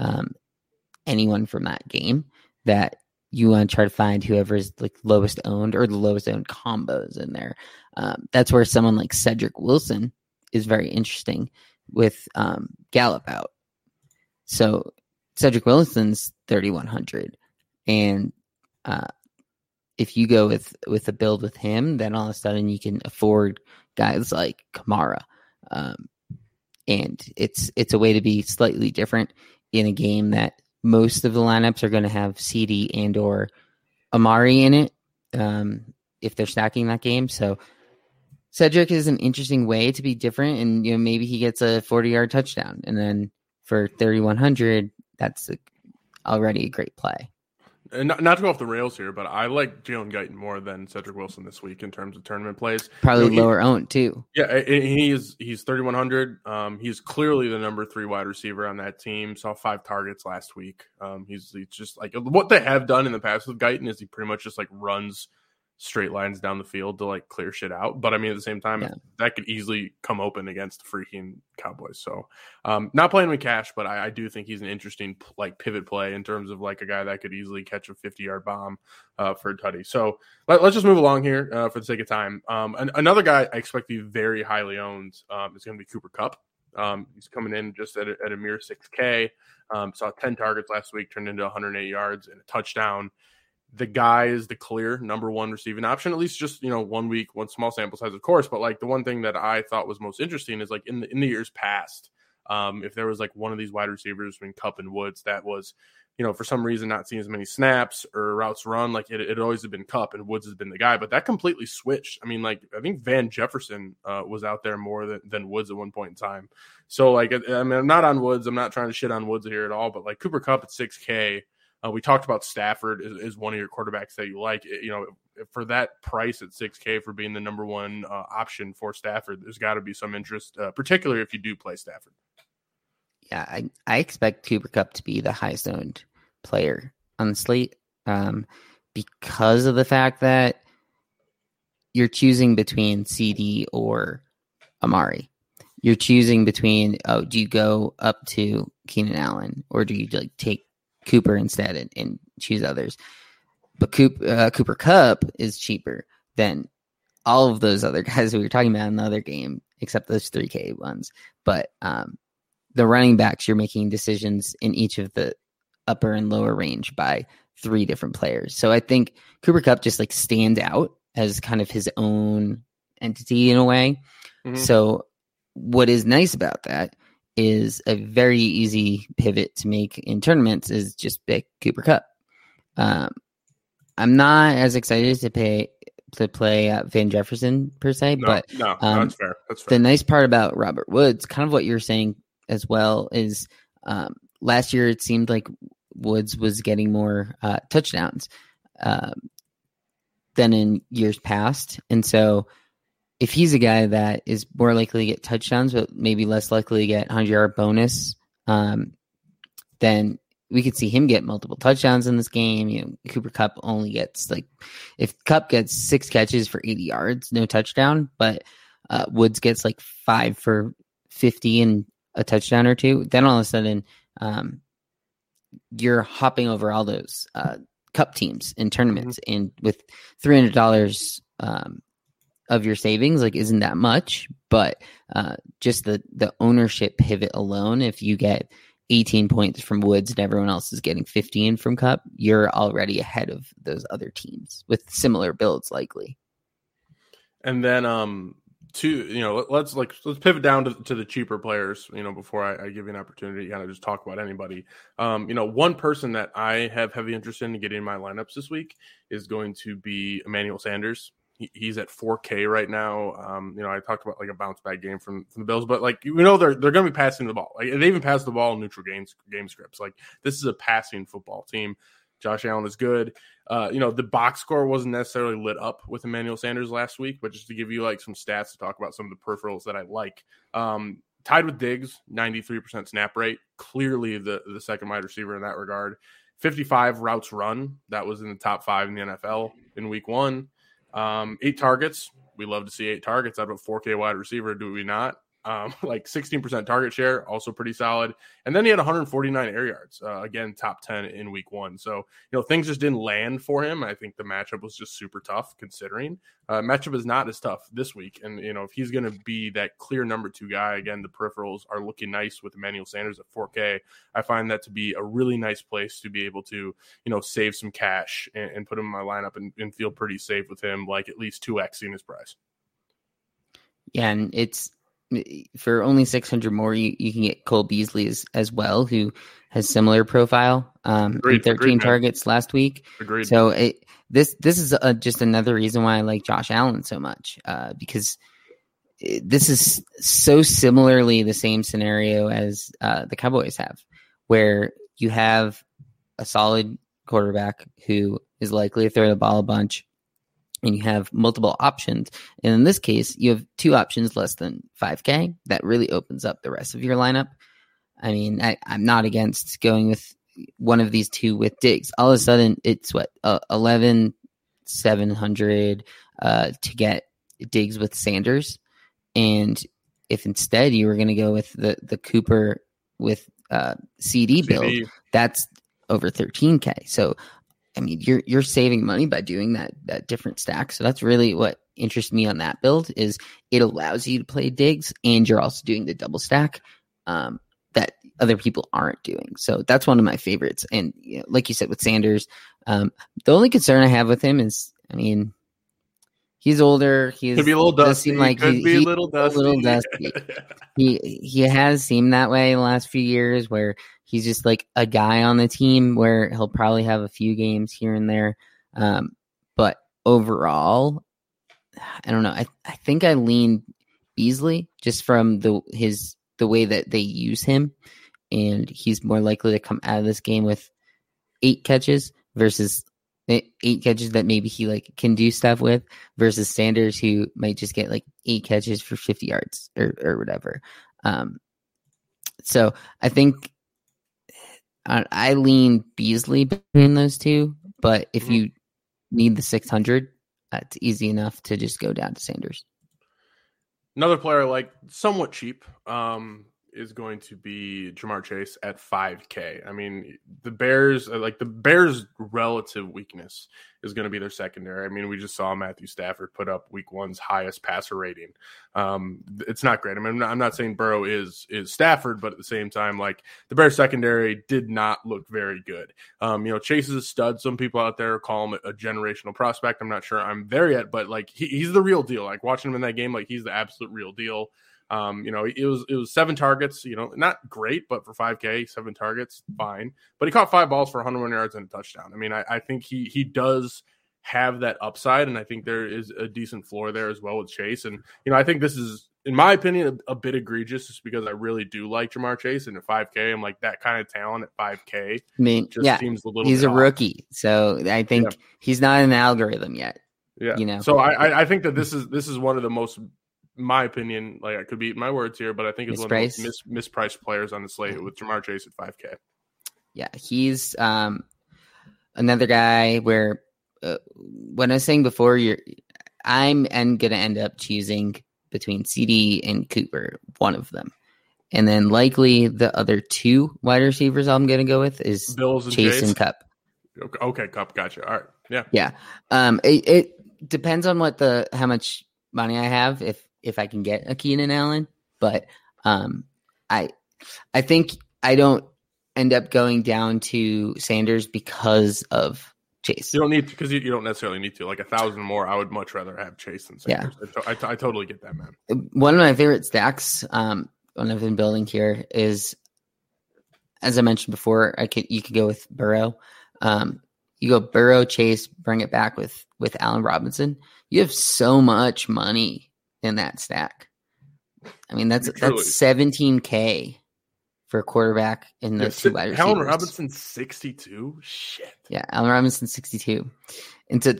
anyone from that game that you want to try to find whoever's like lowest owned or the lowest owned combos in there. That's where someone like Cedric Wilson is very interesting with Gallup out. So Cedric Wilson's 3,100, and if you go with a build with him, then all of a sudden you can afford guys like Kamara, and it's a way to be slightly different in a game that most of the lineups are going to have CD and or Amari in it if they're stacking that game. So Cedric is an interesting way to be different, and maybe he gets a 40-yard touchdown, and then for 3,100, that's already a great play. And not to go off the rails here, but I like Jalen Guyton more than Cedric Wilson this week in terms of tournament plays. Probably lower owned too. Yeah, he's 3,100. He's clearly the number 3 wide receiver on that team. Saw 5 targets last week. He's just like what they have done in the past with Guyton is he pretty much just like runs straight lines down the field to like clear shit out. But I mean, at the same time, that could easily come open against the freaking Cowboys. So not playing with cash, but I do think he's an interesting like pivot play in terms of like a guy that could easily catch a 50-yard bomb for a tutty. So let's just move along here for the sake of time. Another guy I expect to be very highly owned is going to be Cooper Kupp. He's coming in just at a mere 6K. Saw 10 targets last week, turned into 108 yards and a touchdown. The guy is the clear number 1 receiving option, at least just, 1 week, one small sample size, of course. But like the one thing that I thought was most interesting is like in the years past, if there was like one of these wide receivers between Kupp and Woods that was, for some reason not seeing as many snaps or routes run, like it always had been Kupp and Woods has been the guy, but that completely switched. I mean, like I think Van Jefferson was out there more than Woods at one point in time. So like, I mean, I'm not on Woods. I'm not trying to shit on Woods here at all, but like Cooper Kupp at 6K, we talked about Stafford is one of your quarterbacks that you like. For that price at 6K for being the number 1 option for Stafford, there's got to be some interest, particularly if you do play Stafford. Yeah, I expect Cooper Kupp to be the highest owned player on the slate because of the fact that you're choosing between CD or Amari. You're choosing between, do you go up to Keenan Allen or do you like take Cooper instead and choose others? But Cooper Kupp is cheaper than all of those other guys we were talking about in the other game, except those 3K ones. But the running backs, you're making decisions in each of the upper and lower range by 3 different players. So I think Cooper Kupp just like stands out as kind of his own entity in a way. Mm-hmm. So what is nice about that is a very easy pivot to make in tournaments is just pick Cooper Kupp. I'm not as excited to play Van Jefferson per se, but that's fair. That's fair. The nice part about Robert Woods, kind of what you're saying as well, is last year it seemed like Woods was getting more touchdowns than in years past, and so if he's a guy that is more likely to get touchdowns, but maybe less likely to get 100-yard bonus, then we could see him get multiple touchdowns in this game. Cooper Kupp only gets if Kupp gets 6 catches for 80 yards, no touchdown, but Woods gets 5 for 50 and a touchdown or 2, then all of a sudden you're hopping over all those Kupp teams in tournaments, mm-hmm. and with $300 of your savings, isn't that much, but just the ownership pivot alone, if you get 18 points from Woods and everyone else is getting 15 from Kupp, you're already ahead of those other teams with similar builds likely. And then let's pivot down to the cheaper players, before I give you an opportunity to kind of just talk about anybody. One person that I have heavy interest in getting in my lineups this week is going to be Emmanuel Sanders. He's at 4K right now. I talked about a bounce back game from the Bills, but they're going to be passing the ball. They even pass the ball in neutral game scripts. This is a passing football team. Josh Allen is good. The box score wasn't necessarily lit up with Emmanuel Sanders last week, but just to give you some stats to talk about some of the peripherals that I like. Tied with Diggs, 93% snap rate. Clearly the second wide receiver in that regard. 55 routes run. That was in the top 5 in the NFL in week 1. 8 targets. We love to see 8 targets out of a 4K wide receiver, do we not? Like 16% target share, also pretty solid. And then he had 149 air yards. Again, top 10 in week 1. So, things just didn't land for him. I think the matchup was just super tough considering. Matchup is not as tough this week. And, if he's going to be that clear number 2 guy, again, the peripherals are looking nice with Emmanuel Sanders at 4K. I find that to be a really nice place to be able to, save some cash and put him in my lineup and feel pretty safe with him, like at least 2xing his price. Yeah, and it's for only 600 more, you can get Cole Beasley as well, who has similar profile. Agreed, 13 targets last week. Agreed. So this is just another reason why I like Josh Allen so much, because this is so similarly the same scenario as the Cowboys have, where you have a solid quarterback who is likely to throw the ball a bunch, and you have multiple options. And in this case, you have 2 options less than 5K. That really opens up the rest of your lineup. I mean, I'm not against going with one of these 2 with Diggs. All of a sudden, it's 11,700 to get Diggs with Sanders. And if instead you were going to go with the Cooper with CD build, that's over 13K. So, I mean, you're saving money by doing that different stack. So that's really what interests me on that build, is it allows you to play Diggs and you're also doing the double stack that other people aren't doing. So that's one of my favorites. And like you said with Sanders, the only concern I have with him is, I mean, he's older. Could be a little dusty. Seem like he's a little dusty. He has seemed that way in the last few years, where he's just like a guy on the team where he'll probably have a few games here and there. But overall, I don't know. I think I lean Beasley just from the way that they use him, and he's more likely to come out of this game with 8 catches versus 8 catches that maybe he like can do stuff with, versus Sanders, who might just get like 8 catches for 50 yards or whatever. So I think I lean Beasley between those 2, but if you need the 600, it's easy enough to just go down to Sanders. Another player like somewhat cheap is going to be Jamar Chase at 5K. I mean, the Bears relative weakness is going to be their secondary. I mean, we just saw Matthew Stafford put up week 1's highest passer rating. It's not great. I mean, I'm not saying Burrow is Stafford, but at the same time, like, the Bears secondary did not look very good. Chase is a stud. Some people out there call him a generational prospect. I'm not sure I'm there yet, but like he's the real deal. Like, watching him in that game, like, he's the absolute real deal. It was 7 targets, not great, but for 5K, 7 targets, fine. But he caught 5 balls for 101 yards and a touchdown. I mean, I think he does have that upside, and I think there is a decent floor there as well with Chase. And, I think this is, in my opinion, a bit egregious, just because I really do like Jamar Chase, and at 5K, I'm like, that kind of talent at 5K. I mean, seems a little he's bit a off. Rookie, so I think he's not in the algorithm yet. Yeah. So I think that this is one of the most, my opinion, like, I could be eating my words here, but I think it's one of the most mispriced players on the slate with Jamar Chase at 5K. Yeah, he's another guy where when I was saying before, I'm going to end up choosing between CD and Cooper, one of them. And then likely the other 2 wide receivers I'm going to go with is Bills and Chase and Kupp. Okay, Kupp, gotcha. All right, yeah. Yeah. It depends on how much money I have, if I can get a Keenan Allen, but I think I don't end up going down to Sanders because of Chase. You don't need to, because you don't necessarily need to. Like 1,000 more, I would much rather have Chase than Sanders. Yeah. I totally get that, man. One of my favorite stacks when I've been building here is, as I mentioned before, you could go with Burrow. You go Burrow, Chase, bring it back with Allen Robinson. You have so much money in that stack. I mean, that's 17K for a quarterback in the 2 wide receivers. Allen Robinson 62. Shit. Yeah, Allen Robinson 62. And so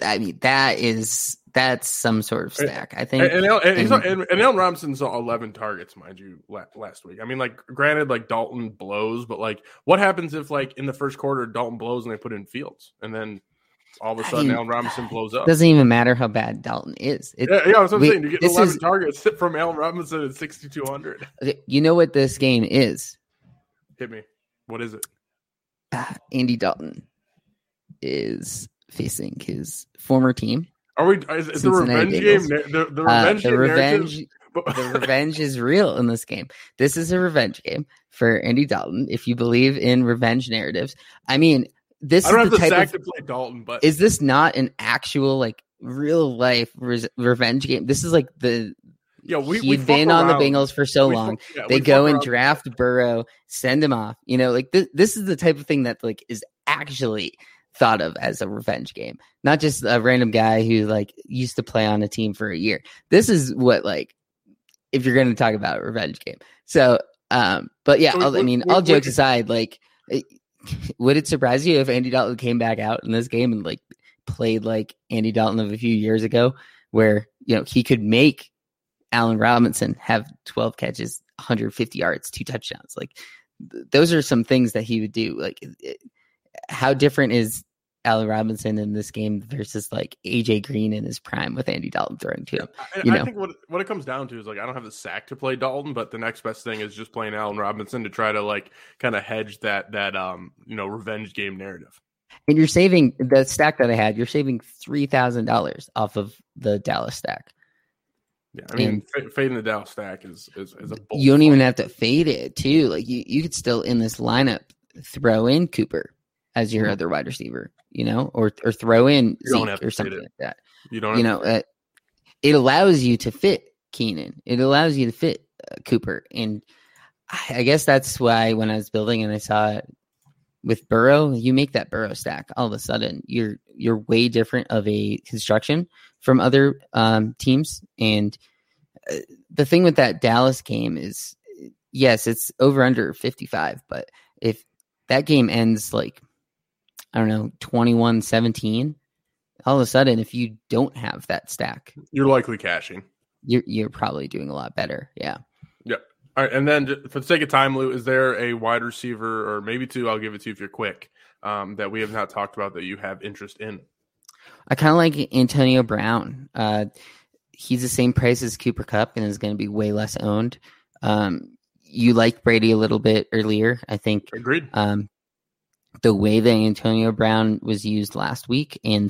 that's some sort of stack, I think. And Allen Robinson saw 11 targets, mind you, last week. I mean, like, granted, like, Dalton blows, but like, what happens if, like, in the first quarter Dalton blows and they put in Fields, and then all of a sudden Allen Robinson blows up. Doesn't even matter how bad Dalton is. That's what I'm saying. You get 11 targets from Allen Robinson at 6,200. You know what this game is? Hit me. What is it? Andy Dalton is facing his former team. Are we? Is the revenge game? The revenge is real in this game. This is a revenge game for Andy Dalton. If you believe in revenge narratives, I mean, this I don't is have the the sack type to play Dalton, but is this not an actual like real life revenge game? This is like he'd been on the Bengals for so long. They go and draft Burrow, send him off. You know, like this is the type of thing that like is actually thought of as a revenge game, not just a random guy who like used to play on a team for a year. This is what like if you're going to talk about a revenge game. So, but yeah, all jokes aside, like, would it surprise you if Andy Dalton came back out in this game and like played like Andy Dalton of a few years ago, where he could make Allen Robinson have 12 catches, 150 yards, 2 touchdowns? Like, those are some things that he would do. Like, how different is Allen Robinson in this game versus like AJ Green in his prime with Andy Dalton throwing to him? I think what it comes down to is like I don't have the sack to play Dalton, but the next best thing is just playing Allen Robinson to try to like kind of hedge that revenge game narrative. And you're saving the stack that I had. You're saving $3,000 off of the Dallas stack. Yeah, I mean, fading the Dallas stack is a bold you don't even have to fade it too. Like you could still in this lineup throw in Cooper as your other wide receiver, or throw in Zeke or something like that. You don't, it allows you to fit Keenan. It allows you to fit Cooper. And I guess that's why when I was building and I saw it with Burrow, you make that Burrow stack. All of a sudden you're way different of a construction from other teams. And the thing with that Dallas game is, yes, it's over under 55, but if that game ends like, I don't know, 21-17, all of a sudden, if you don't have that stack, you're likely cashing. You're probably doing a lot better. Yeah. Yep. All right. And then for the sake of time, Lou, is there a wide receiver or maybe two, I'll give it to you if you're quick, that we have not talked about that you have interest in? I kind of like Antonio Brown. He's the same price as Cooper Kupp and is going to be way less owned. You liked Brady a little bit earlier, I think. Agreed. The way that Antonio Brown was used last week and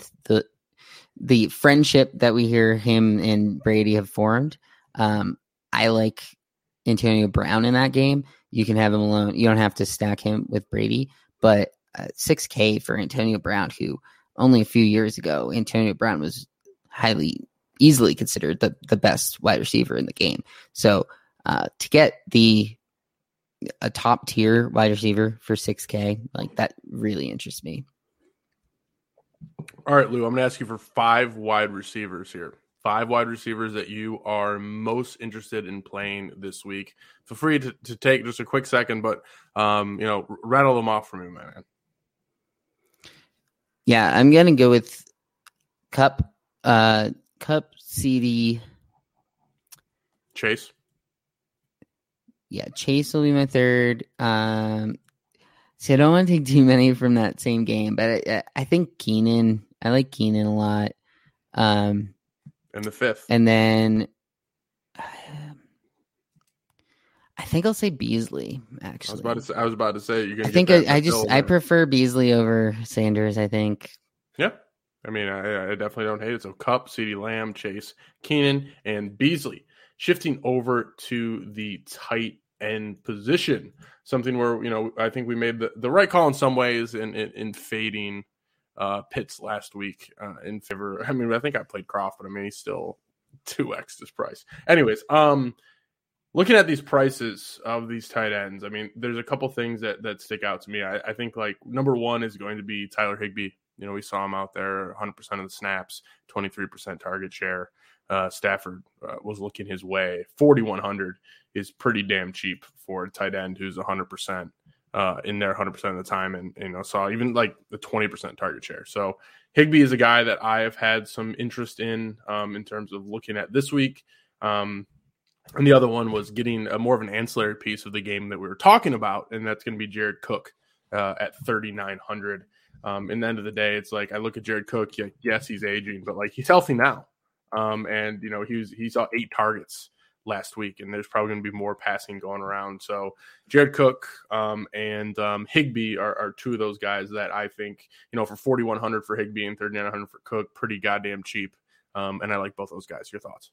the friendship that we hear him and Brady have formed, I like Antonio Brown in that game. You can have him alone. You don't have to stack him with Brady, but $6K for Antonio Brown, who only a few years ago, Antonio Brown was easily considered the best wide receiver in the game. So to get a top tier wide receiver for $6K, like that really interests me. All right, Lou, I'm going to ask you for 5 wide receivers here. 5 wide receivers that you are most interested in playing this week. Feel free to take just a quick second, but rattle them off for me, my man. Yeah, I'm going to go with Kupp, CD, Chase. Yeah, Chase will be my third. See, I don't want to take too many from that same game, but I think Keenan. I like Keenan a lot. And the 5th. And then I think I'll say Beasley, actually. I was about to say you're going to. I think I prefer Beasley over Sanders, I think. Yeah. I mean, I definitely don't hate it. So Kupp, CeeDee Lamb, Chase, Keenan, and Beasley. Shifting over to the tight end position, something where, I think we made the right call in some ways in fading Pitts last week in favor. I mean, I think I played Croft, but I mean, he's still 2x this price. Anyways, looking at these prices of these tight ends, I mean, there's a couple things that stick out to me. I think like number one is going to be Tyler Higbee. We saw him out there 100% of the snaps, 23% target share. Stafford was looking his way. 4,100 is pretty damn cheap for a tight end who's 100% in there 100% of the time, and saw even like the 20% target share. So Higbee is a guy that I have had some interest in terms of looking at this week. And the other one was getting more of an ancillary piece of the game that we were talking about, and that's going to be Jared Cook at 3,900. In the end of the day, it's like I look at Jared Cook. Yes, he's aging, but like he's healthy now. And he saw 8 targets last week, and there's probably going to be more passing going around. So Jared Cook and Higbee are 2 of those guys that I think, for $4,100 for Higbee and $3,900 for Cook, pretty goddamn cheap. And I like both those guys. Your thoughts?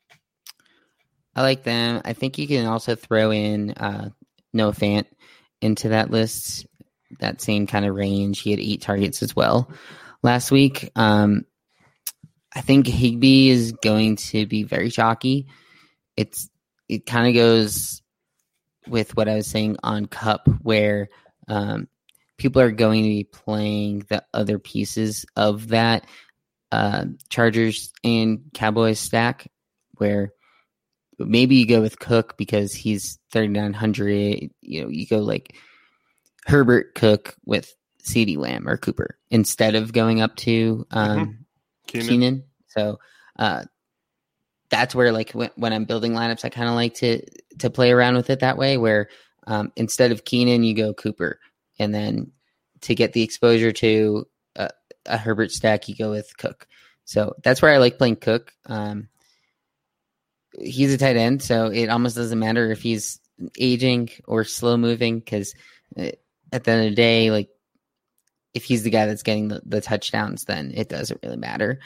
I like them. I think you can also throw in Noah Fant into that list, that same kind of range. He had 8 targets as well last week. I think Higbee is going to be very chalky. It kind of goes with what I was saying on Cup, where people are going to be playing the other pieces of that Chargers and Cowboys stack, where maybe you go with Cook because he's 3,900. You go like Herbert, Cook with CeeDee Lamb or Cooper instead of going up to Keenan. So that's where, like, when I'm building lineups, I kind of like to play around with it that way, where instead of Keenan, you go Cooper, and then to get the exposure to a Herbert stack, you go with Cook. So that's where I like playing Cook. He's a tight end, so it almost doesn't matter if he's aging or slow moving, because at the end of the day, like, if he's the guy that's getting the touchdowns, then it doesn't really matter.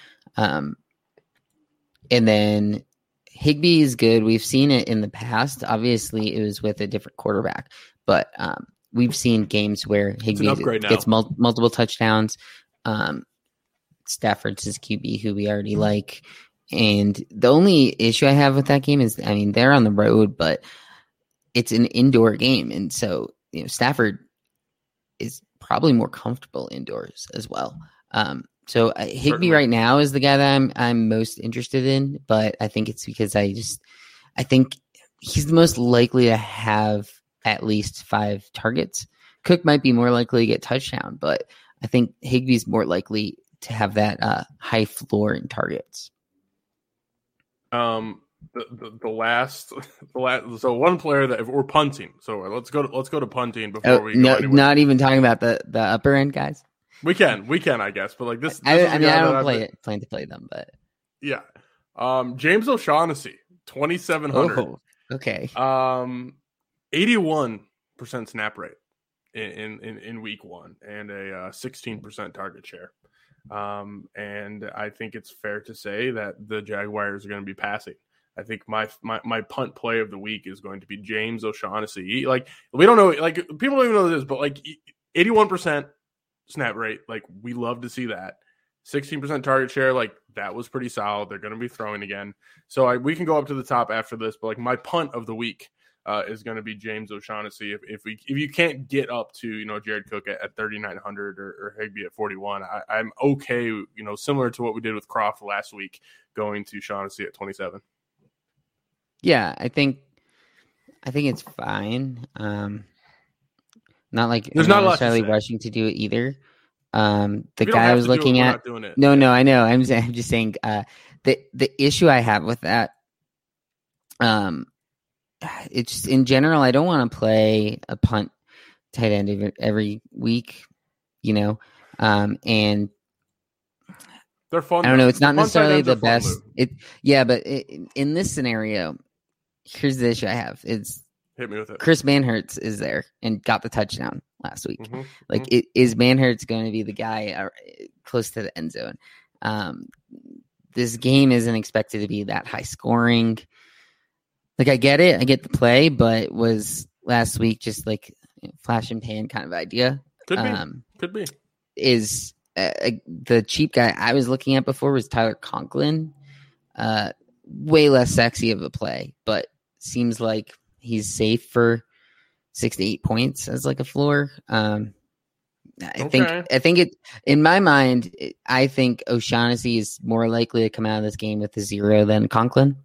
And then Higbee is good. We've seen it in the past. Obviously, it was with a different quarterback, but we've seen games where Higbee gets multiple touchdowns. Stafford's his QB, who we already like. And the only issue I have with that game is, they're on the road, but it's an indoor game. And so, Stafford is probably more comfortable indoors as well. So Higbee right now is the guy that I'm most interested in, but I think it's because I think he's the most likely to have at least 5 targets. Cook might be more likely to get touchdown, but I think Higbee's more likely to have that high floor in targets. The last, so one player that, if we're punting, so let's go to punting before we go anywhere. Not even talking about the upper end guys. We can, I guess, but like this. I don't plan to play them, but yeah. James O'Shaughnessy, 2,700. Oh, okay. 81% snap rate in week 1 and a 16% target share. And I think it's fair to say that the Jaguars are going to be passing. I think my punt play of the week is going to be James O'Shaughnessy. Like, we don't know, like, people don't even know this, but like 81% snap rate, like, we love to see that. 16% target share, like, that was pretty solid. They're going to be throwing again. So we can go up to the top after this, but like, my punt of the week is going to be James O'Shaughnessy. If you can't get up to Jared Cook at 3,900 or Higbee at 41, I'm okay. Similar to what we did with Croft last week, going to Shaughnessy at 27. Yeah, I think it's fine. Not like there's not not necessarily rushing to do it either. The guy I was looking at. No, I know. I'm just saying. The issue I have with that. It's just, in general, I don't want to play a punt tight end every week, and they're fun. I don't know. It's not necessarily the best. But in this scenario, here's the issue I have. It's hit me with it. Chris Manhertz is there and got the touchdown last week. Is Manhertz going to be the guy close to the end zone? This game isn't expected to be that high scoring. Like, I get it. I get the play, but was last week just like flash and pan kind of idea? Could be. Is the cheap guy I was looking at before was Tyler Conklin. Way less sexy of a play, but seems like he's safe for 6 to 8 points as like a floor. I think it, in my mind, I think O'Shaughnessy is more likely to come out of this game with a 0 than Conklin.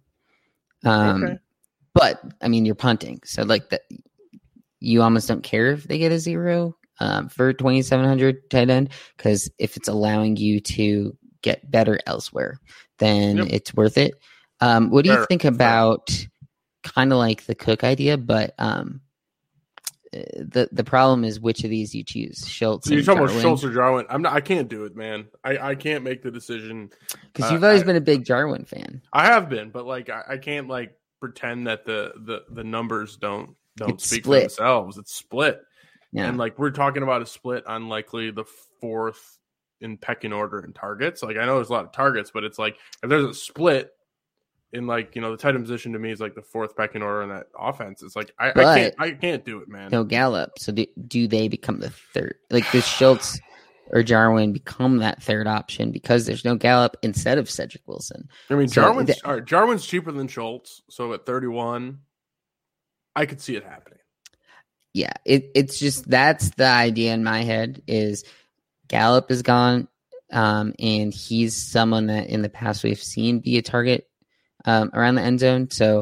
But you're punting, so like that, you almost don't care if they get a 0 for 2,700 tight end, because if it's allowing you to get better elsewhere, then it's worth it. What do you think about kind of like the Cook idea, but the problem is which of these you choose. Schultz. So you're and talking about Jarwin. Schultz or Jarwin? I can't do it, man. I can't make the decision Because you've always been a big Jarwin fan. I have been, but like I can't like pretend that the numbers don't speak for themselves. It's split. Yeah. And like we're talking about a split on likely the fourth in pecking order in targets. Like I know there's a lot of targets, but it's like if there's a split in like, the tight end position to me is like the fourth pecking order in that offense. It's like I can't do it, man. No Gallup. So do they become the third? Like does Schultz or Jarwin become that third option because there's no Gallup instead of Cedric Wilson? I mean, Jarwin's cheaper than Schultz, so at 31, I could see it happening. Yeah, it's just that's the idea in my head is Gallup is gone, and he's someone that in the past we've seen be a target around the end zone. So,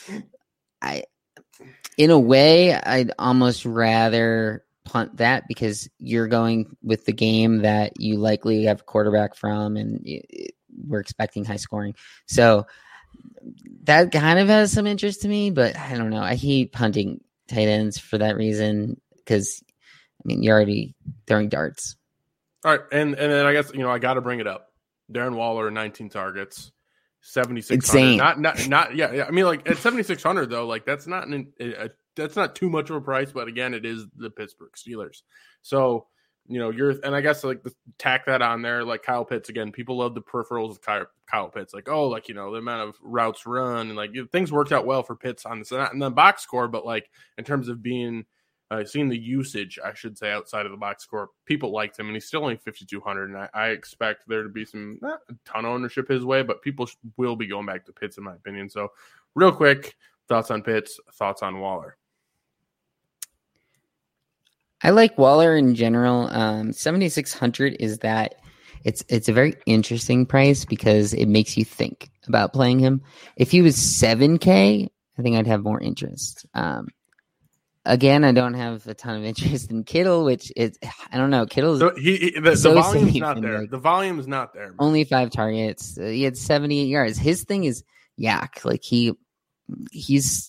in a way, I'd almost rather punt that because you're going with the game that you likely have a quarterback from, and we're expecting high scoring. So that kind of has some interest to me, but I don't know. I hate punting tight ends for that reason because, you're already throwing darts. All right, and then I guess, I got to bring it up. Darren Waller, 19 targets, 7,600. Insane. Not yeah. I mean, like at 7,600 though, like that's not that's not too much of a price, but again, it is the Pittsburgh Steelers. So, and I guess like tack that on there, like Kyle Pitts again. People love the peripherals of Kyle Pitts, like the amount of routes run and like things worked out well for Pitts on this, not in the box score, but like in terms of being seeing the usage, I should say, outside of the box score, people liked him, and he's still only 5,200. And I expect there to be some not a ton of ownership his way, but people will be going back to Pitts, in my opinion. So, real quick, thoughts on Pitts, thoughts on Waller. I like Waller in general. 7,600 is that it's a very interesting price because it makes you think about playing him. If he was 7K, I think I'd have more interest. Again, I don't have a ton of interest in Kittle, which is I don't know. Kittle's the volume's not there. Like, the volume's not there. Man. Only 5 targets. He had 78 yards. His thing is yak. Like he's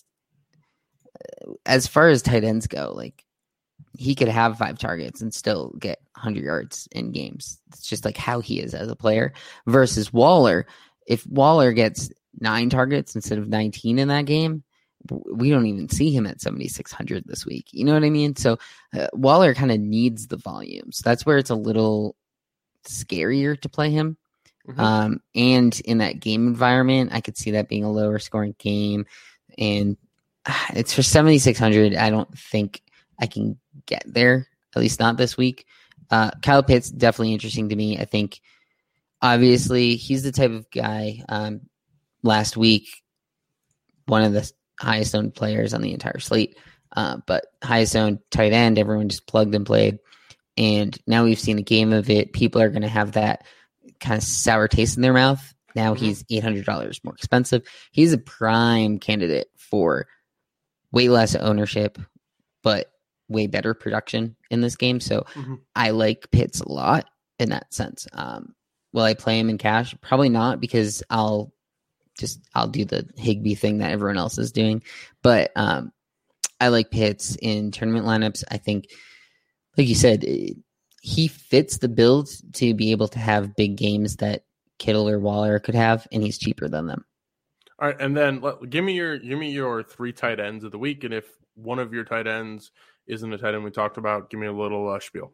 as far as tight ends go, like. He could have 5 targets and still get 100 yards in games. It's just like how he is as a player versus Waller. If Waller gets 9 targets instead of 19 in that game, we don't even see him at 7,600 this week. You know what I mean? So Waller kind of needs the volume. So that's where it's a little scarier to play him. Mm-hmm. And in that game environment, I could see that being a lower scoring game. And it's for 7,600. I don't think I can get there, at least not this week. Kyle Pitts, definitely interesting to me. I think, obviously, he's the type of guy, last week, one of the highest owned players on the entire slate, but highest owned tight end, everyone just plugged and played. And now we've seen a game of it. People are going to have that kind of sour taste in their mouth. Now he's $800 more expensive. He's a prime candidate for way less ownership, but way better production in this game. So I like Pitts a lot in that sense. Will I play him in cash? Probably not, because I'll do the Higbee thing that everyone else is doing. But I like Pitts in tournament lineups. I think, like you said, he fits the build to be able to have big games that Kittle or Waller could have, and he's cheaper than them. All right, and then give me your 3 tight ends of the week, and if one of your tight ends isn't a tight end we talked about, give me a little spiel.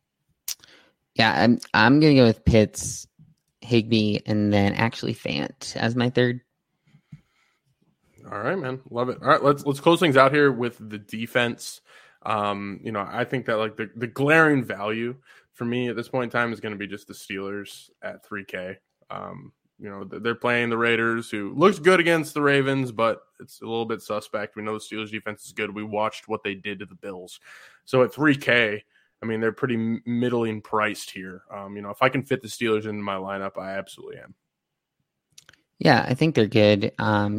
Yeah, I'm gonna go with Pitts, Higbee, and then actually Fant as my third. All right, man, love it. All right, let's close things out here with the defense. I think that like the glaring value for me at this point in time is going to be just the Steelers at 3K. They're playing the Raiders, who looks good against the Ravens, but it's a little bit suspect. We know the Steelers defense is good. We watched what they did to the Bills. So at 3K, I mean, they're pretty middling priced here. If I can fit the Steelers into my lineup, I absolutely am. Yeah, I think they're good.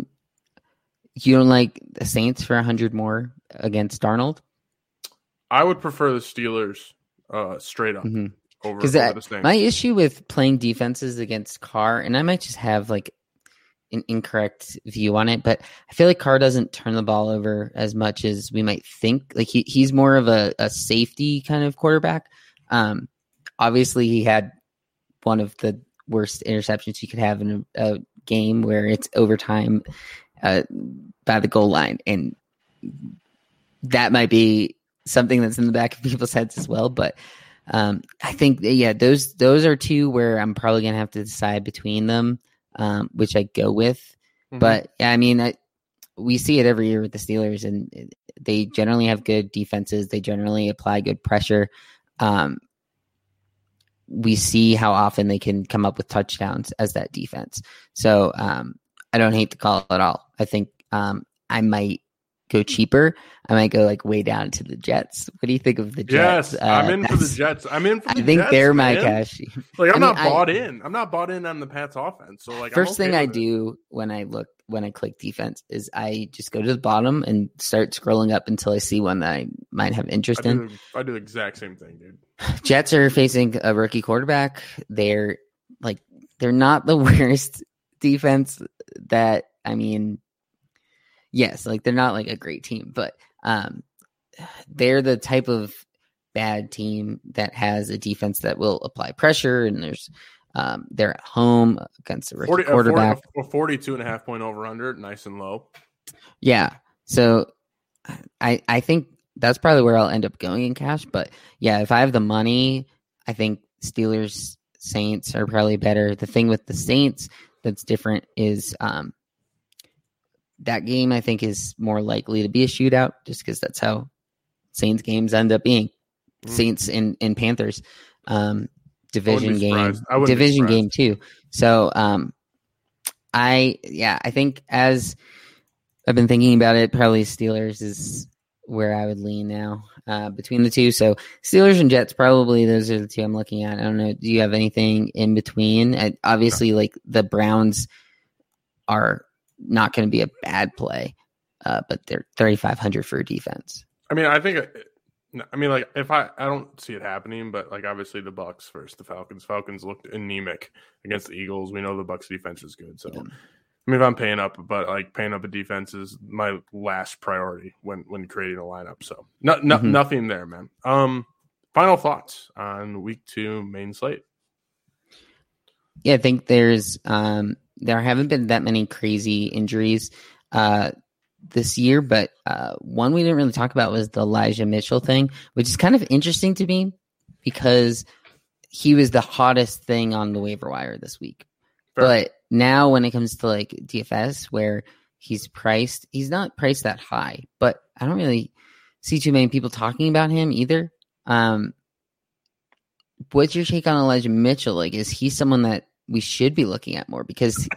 You don't like the Saints for 100 more against Darnold? I would prefer the Steelers straight up. Mm-hmm. Because my issue with playing defenses against Carr, and I might just have like an incorrect view on it, but I feel like Carr doesn't turn the ball over as much as we might think. Like he's more of a safety kind of quarterback. Obviously, he had one of the worst interceptions you could have in a game where it's overtime by the goal line, and that might be something that's in the back of people's heads as well. But I think, those are two where I'm probably going to have to decide between them, which I go with. Mm-hmm. But I mean, we see it every year with the Steelers, and they generally have good defenses. They generally apply good pressure. We see how often they can come up with touchdowns as that defense. So I don't hate the call at all. I think I might go cheaper. I might go like way down to the Jets. What do you think of the Jets? Yes, I'm in for the Jets. I think Jets, they're my cash. Like I'm not bought in. I'm not bought in on the Pats offense. So like first thing I do when I click defense is I just go to the bottom and start scrolling up until I see one that I might have interest in. I do the exact same thing, dude. Jets are facing a rookie quarterback. They're not the worst defense that, I mean, yes, like they're not like a great team, but they're the type of bad team that has a defense that will apply pressure, and they're at home against a rookie quarterback. 42.5 point over under, nice and low. Yeah. So I think that's probably where I'll end up going in cash. But yeah, if I have the money, I think Steelers Saints are probably better. The thing with the Saints that's different is that game I think is more likely to be a shootout, just because that's how Saints games end up being. Saints and Panthers division game too. So I think, as I've been thinking about it, probably Steelers is where I would lean now between the two. So Steelers and Jets, probably those are the two I'm looking at. I don't know. Do you have anything in between? Obviously, like the Browns are not going to be a bad play, but they're 3,500 for a defense. I mean, like if I don't see it happening, but like obviously the Bucs versus the Falcons. Falcons looked anemic against the Eagles. We know the Bucs defense is good, so. Yeah. I mean, if I'm paying up, but like paying up a defense is my last priority when creating a lineup. So nothing there, man. Final thoughts on week 2 main slate. Yeah, I think there haven't been that many crazy injuries this year, but one we didn't really talk about was the Elijah Mitchell thing, which is kind of interesting to me because he was the hottest thing on the waiver wire this week. Fair. But now when it comes to like DFS, where he's not priced that high, but I don't really see too many people talking about him either. What's your take on Elijah Mitchell? Like, is he someone that we should be looking at more? Because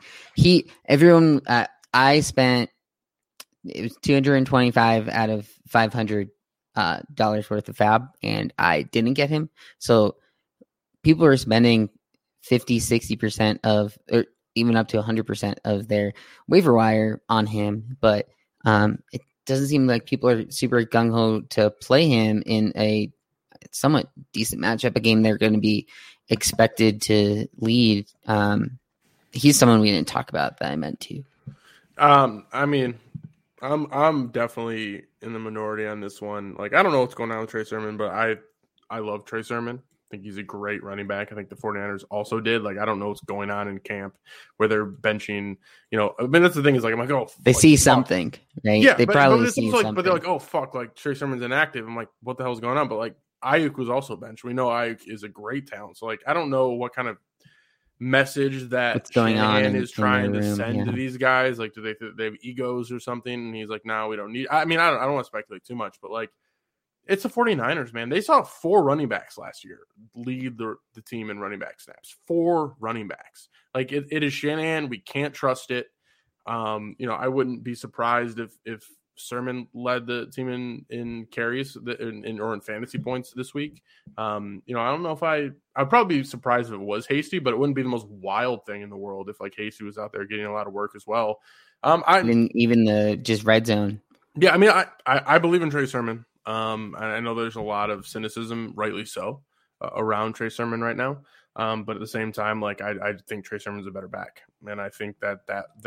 I spent, it was $225 out of $500 worth of fab, and I didn't get him. So people are spending 50, 60% of, or even up to 100% of their waiver wire on him. But it doesn't seem like people are super gung-ho to play him in a somewhat decent matchup, a game they're going to be expected to lead. He's someone we didn't talk about that I meant to. I mean, I'm definitely in the minority on this one. Like, I don't know what's going on with Trey Sermon, but I love Trey Sermon. I think he's a great running back. I think the 49ers also did. Like, I don't know what's going on in camp where they're benching, I mean, that's the thing is like, I'm like, oh, they see something, right? Yeah, they probably see something. But they're like, oh, fuck, like Trey Sermon's inactive. I'm like, what the hell is going on? But like, Ayuk was also benched. We know Ayuk is a great talent. So like, I don't know what kind of message that what's going on is trying to send to these guys. Like, do they have egos or something? And he's like, no, we don't need. I mean, I don't want to speculate too much, but like, it's the 49ers, man. They saw 4 running backs last year lead the team in running back snaps. 4 running backs. Like, it is Shanahan. We can't trust it. I wouldn't be surprised if Sermon led the team in carries or in fantasy points this week. I don't know if I'd probably be surprised if it was Hasty, but it wouldn't be the most wild thing in the world if like Hasty was out there getting a lot of work as well. Even the just red zone. Yeah, I mean, I believe in Trey Sermon. I know there's a lot of cynicism, rightly so, around Trey Sermon right now. But at the same time, like I think Trey Sermon's a better back, and I think that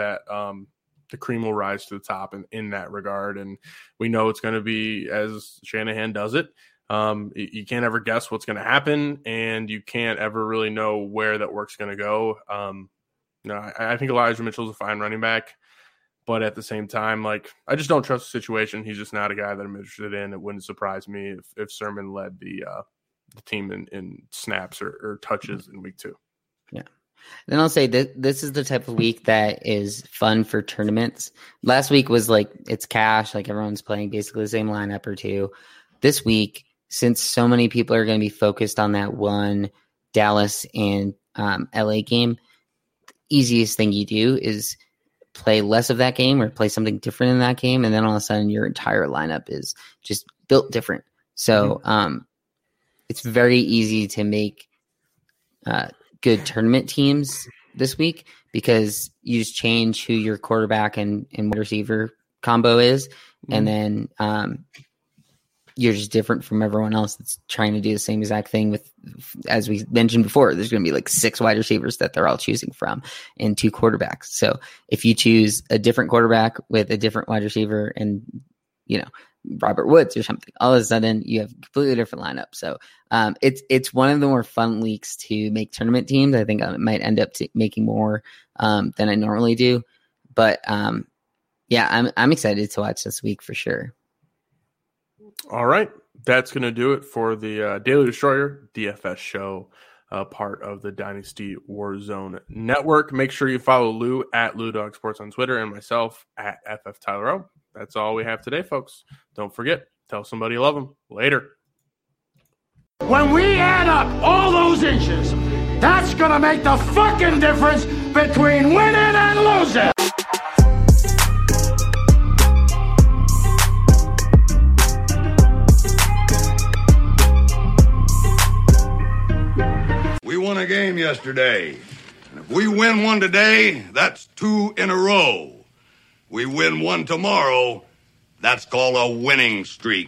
the cream will rise to the top in that regard. And we know it's going to be as Shanahan does it. You can't ever guess what's going to happen, and you can't ever really know where that work's going to go. I think Elijah Mitchell's a fine running back, but at the same time, like, I just don't trust the situation. He's just not a guy that I'm interested in. It wouldn't surprise me if Sermon led the team in snaps or touches in week 2. Yeah. Then I'll say that this is the type of week that is fun for tournaments. Last week was like, it's cash, like everyone's playing basically the same lineup or two. This week, since so many people are going to be focused on that one Dallas and LA game, the easiest thing you do is play less of that game or play something different in that game. And then all of a sudden your entire lineup is just built different. So it's very easy to make good tournament teams this week because you just change who your quarterback and wide receiver combo is. And then you're just different from everyone else that's trying to do the same exact thing with, as we mentioned before, there's going to be like 6 wide receivers that they're all choosing from and 2 quarterbacks. So if you choose a different quarterback with a different wide receiver and, Robert Woods or something, all of a sudden you have a completely different lineup. So it's one of the more fun weeks to make tournament teams. I think I might end up making more than I normally do. But I'm excited to watch this week for sure. All right. That's going to do it for the Daily Destroyer DFS show, part of the Dynasty Warzone Network. Make sure you follow Lou at Lou Dog Sports on Twitter and myself at FF Tyler O. That's all we have today, folks. Don't forget, tell somebody you love them. Later. When we add up all those inches, that's going to make the fucking difference between winning and losing. We won a game yesterday. And if we win one today, that's 2 in a row. We win one tomorrow, that's called a winning streak.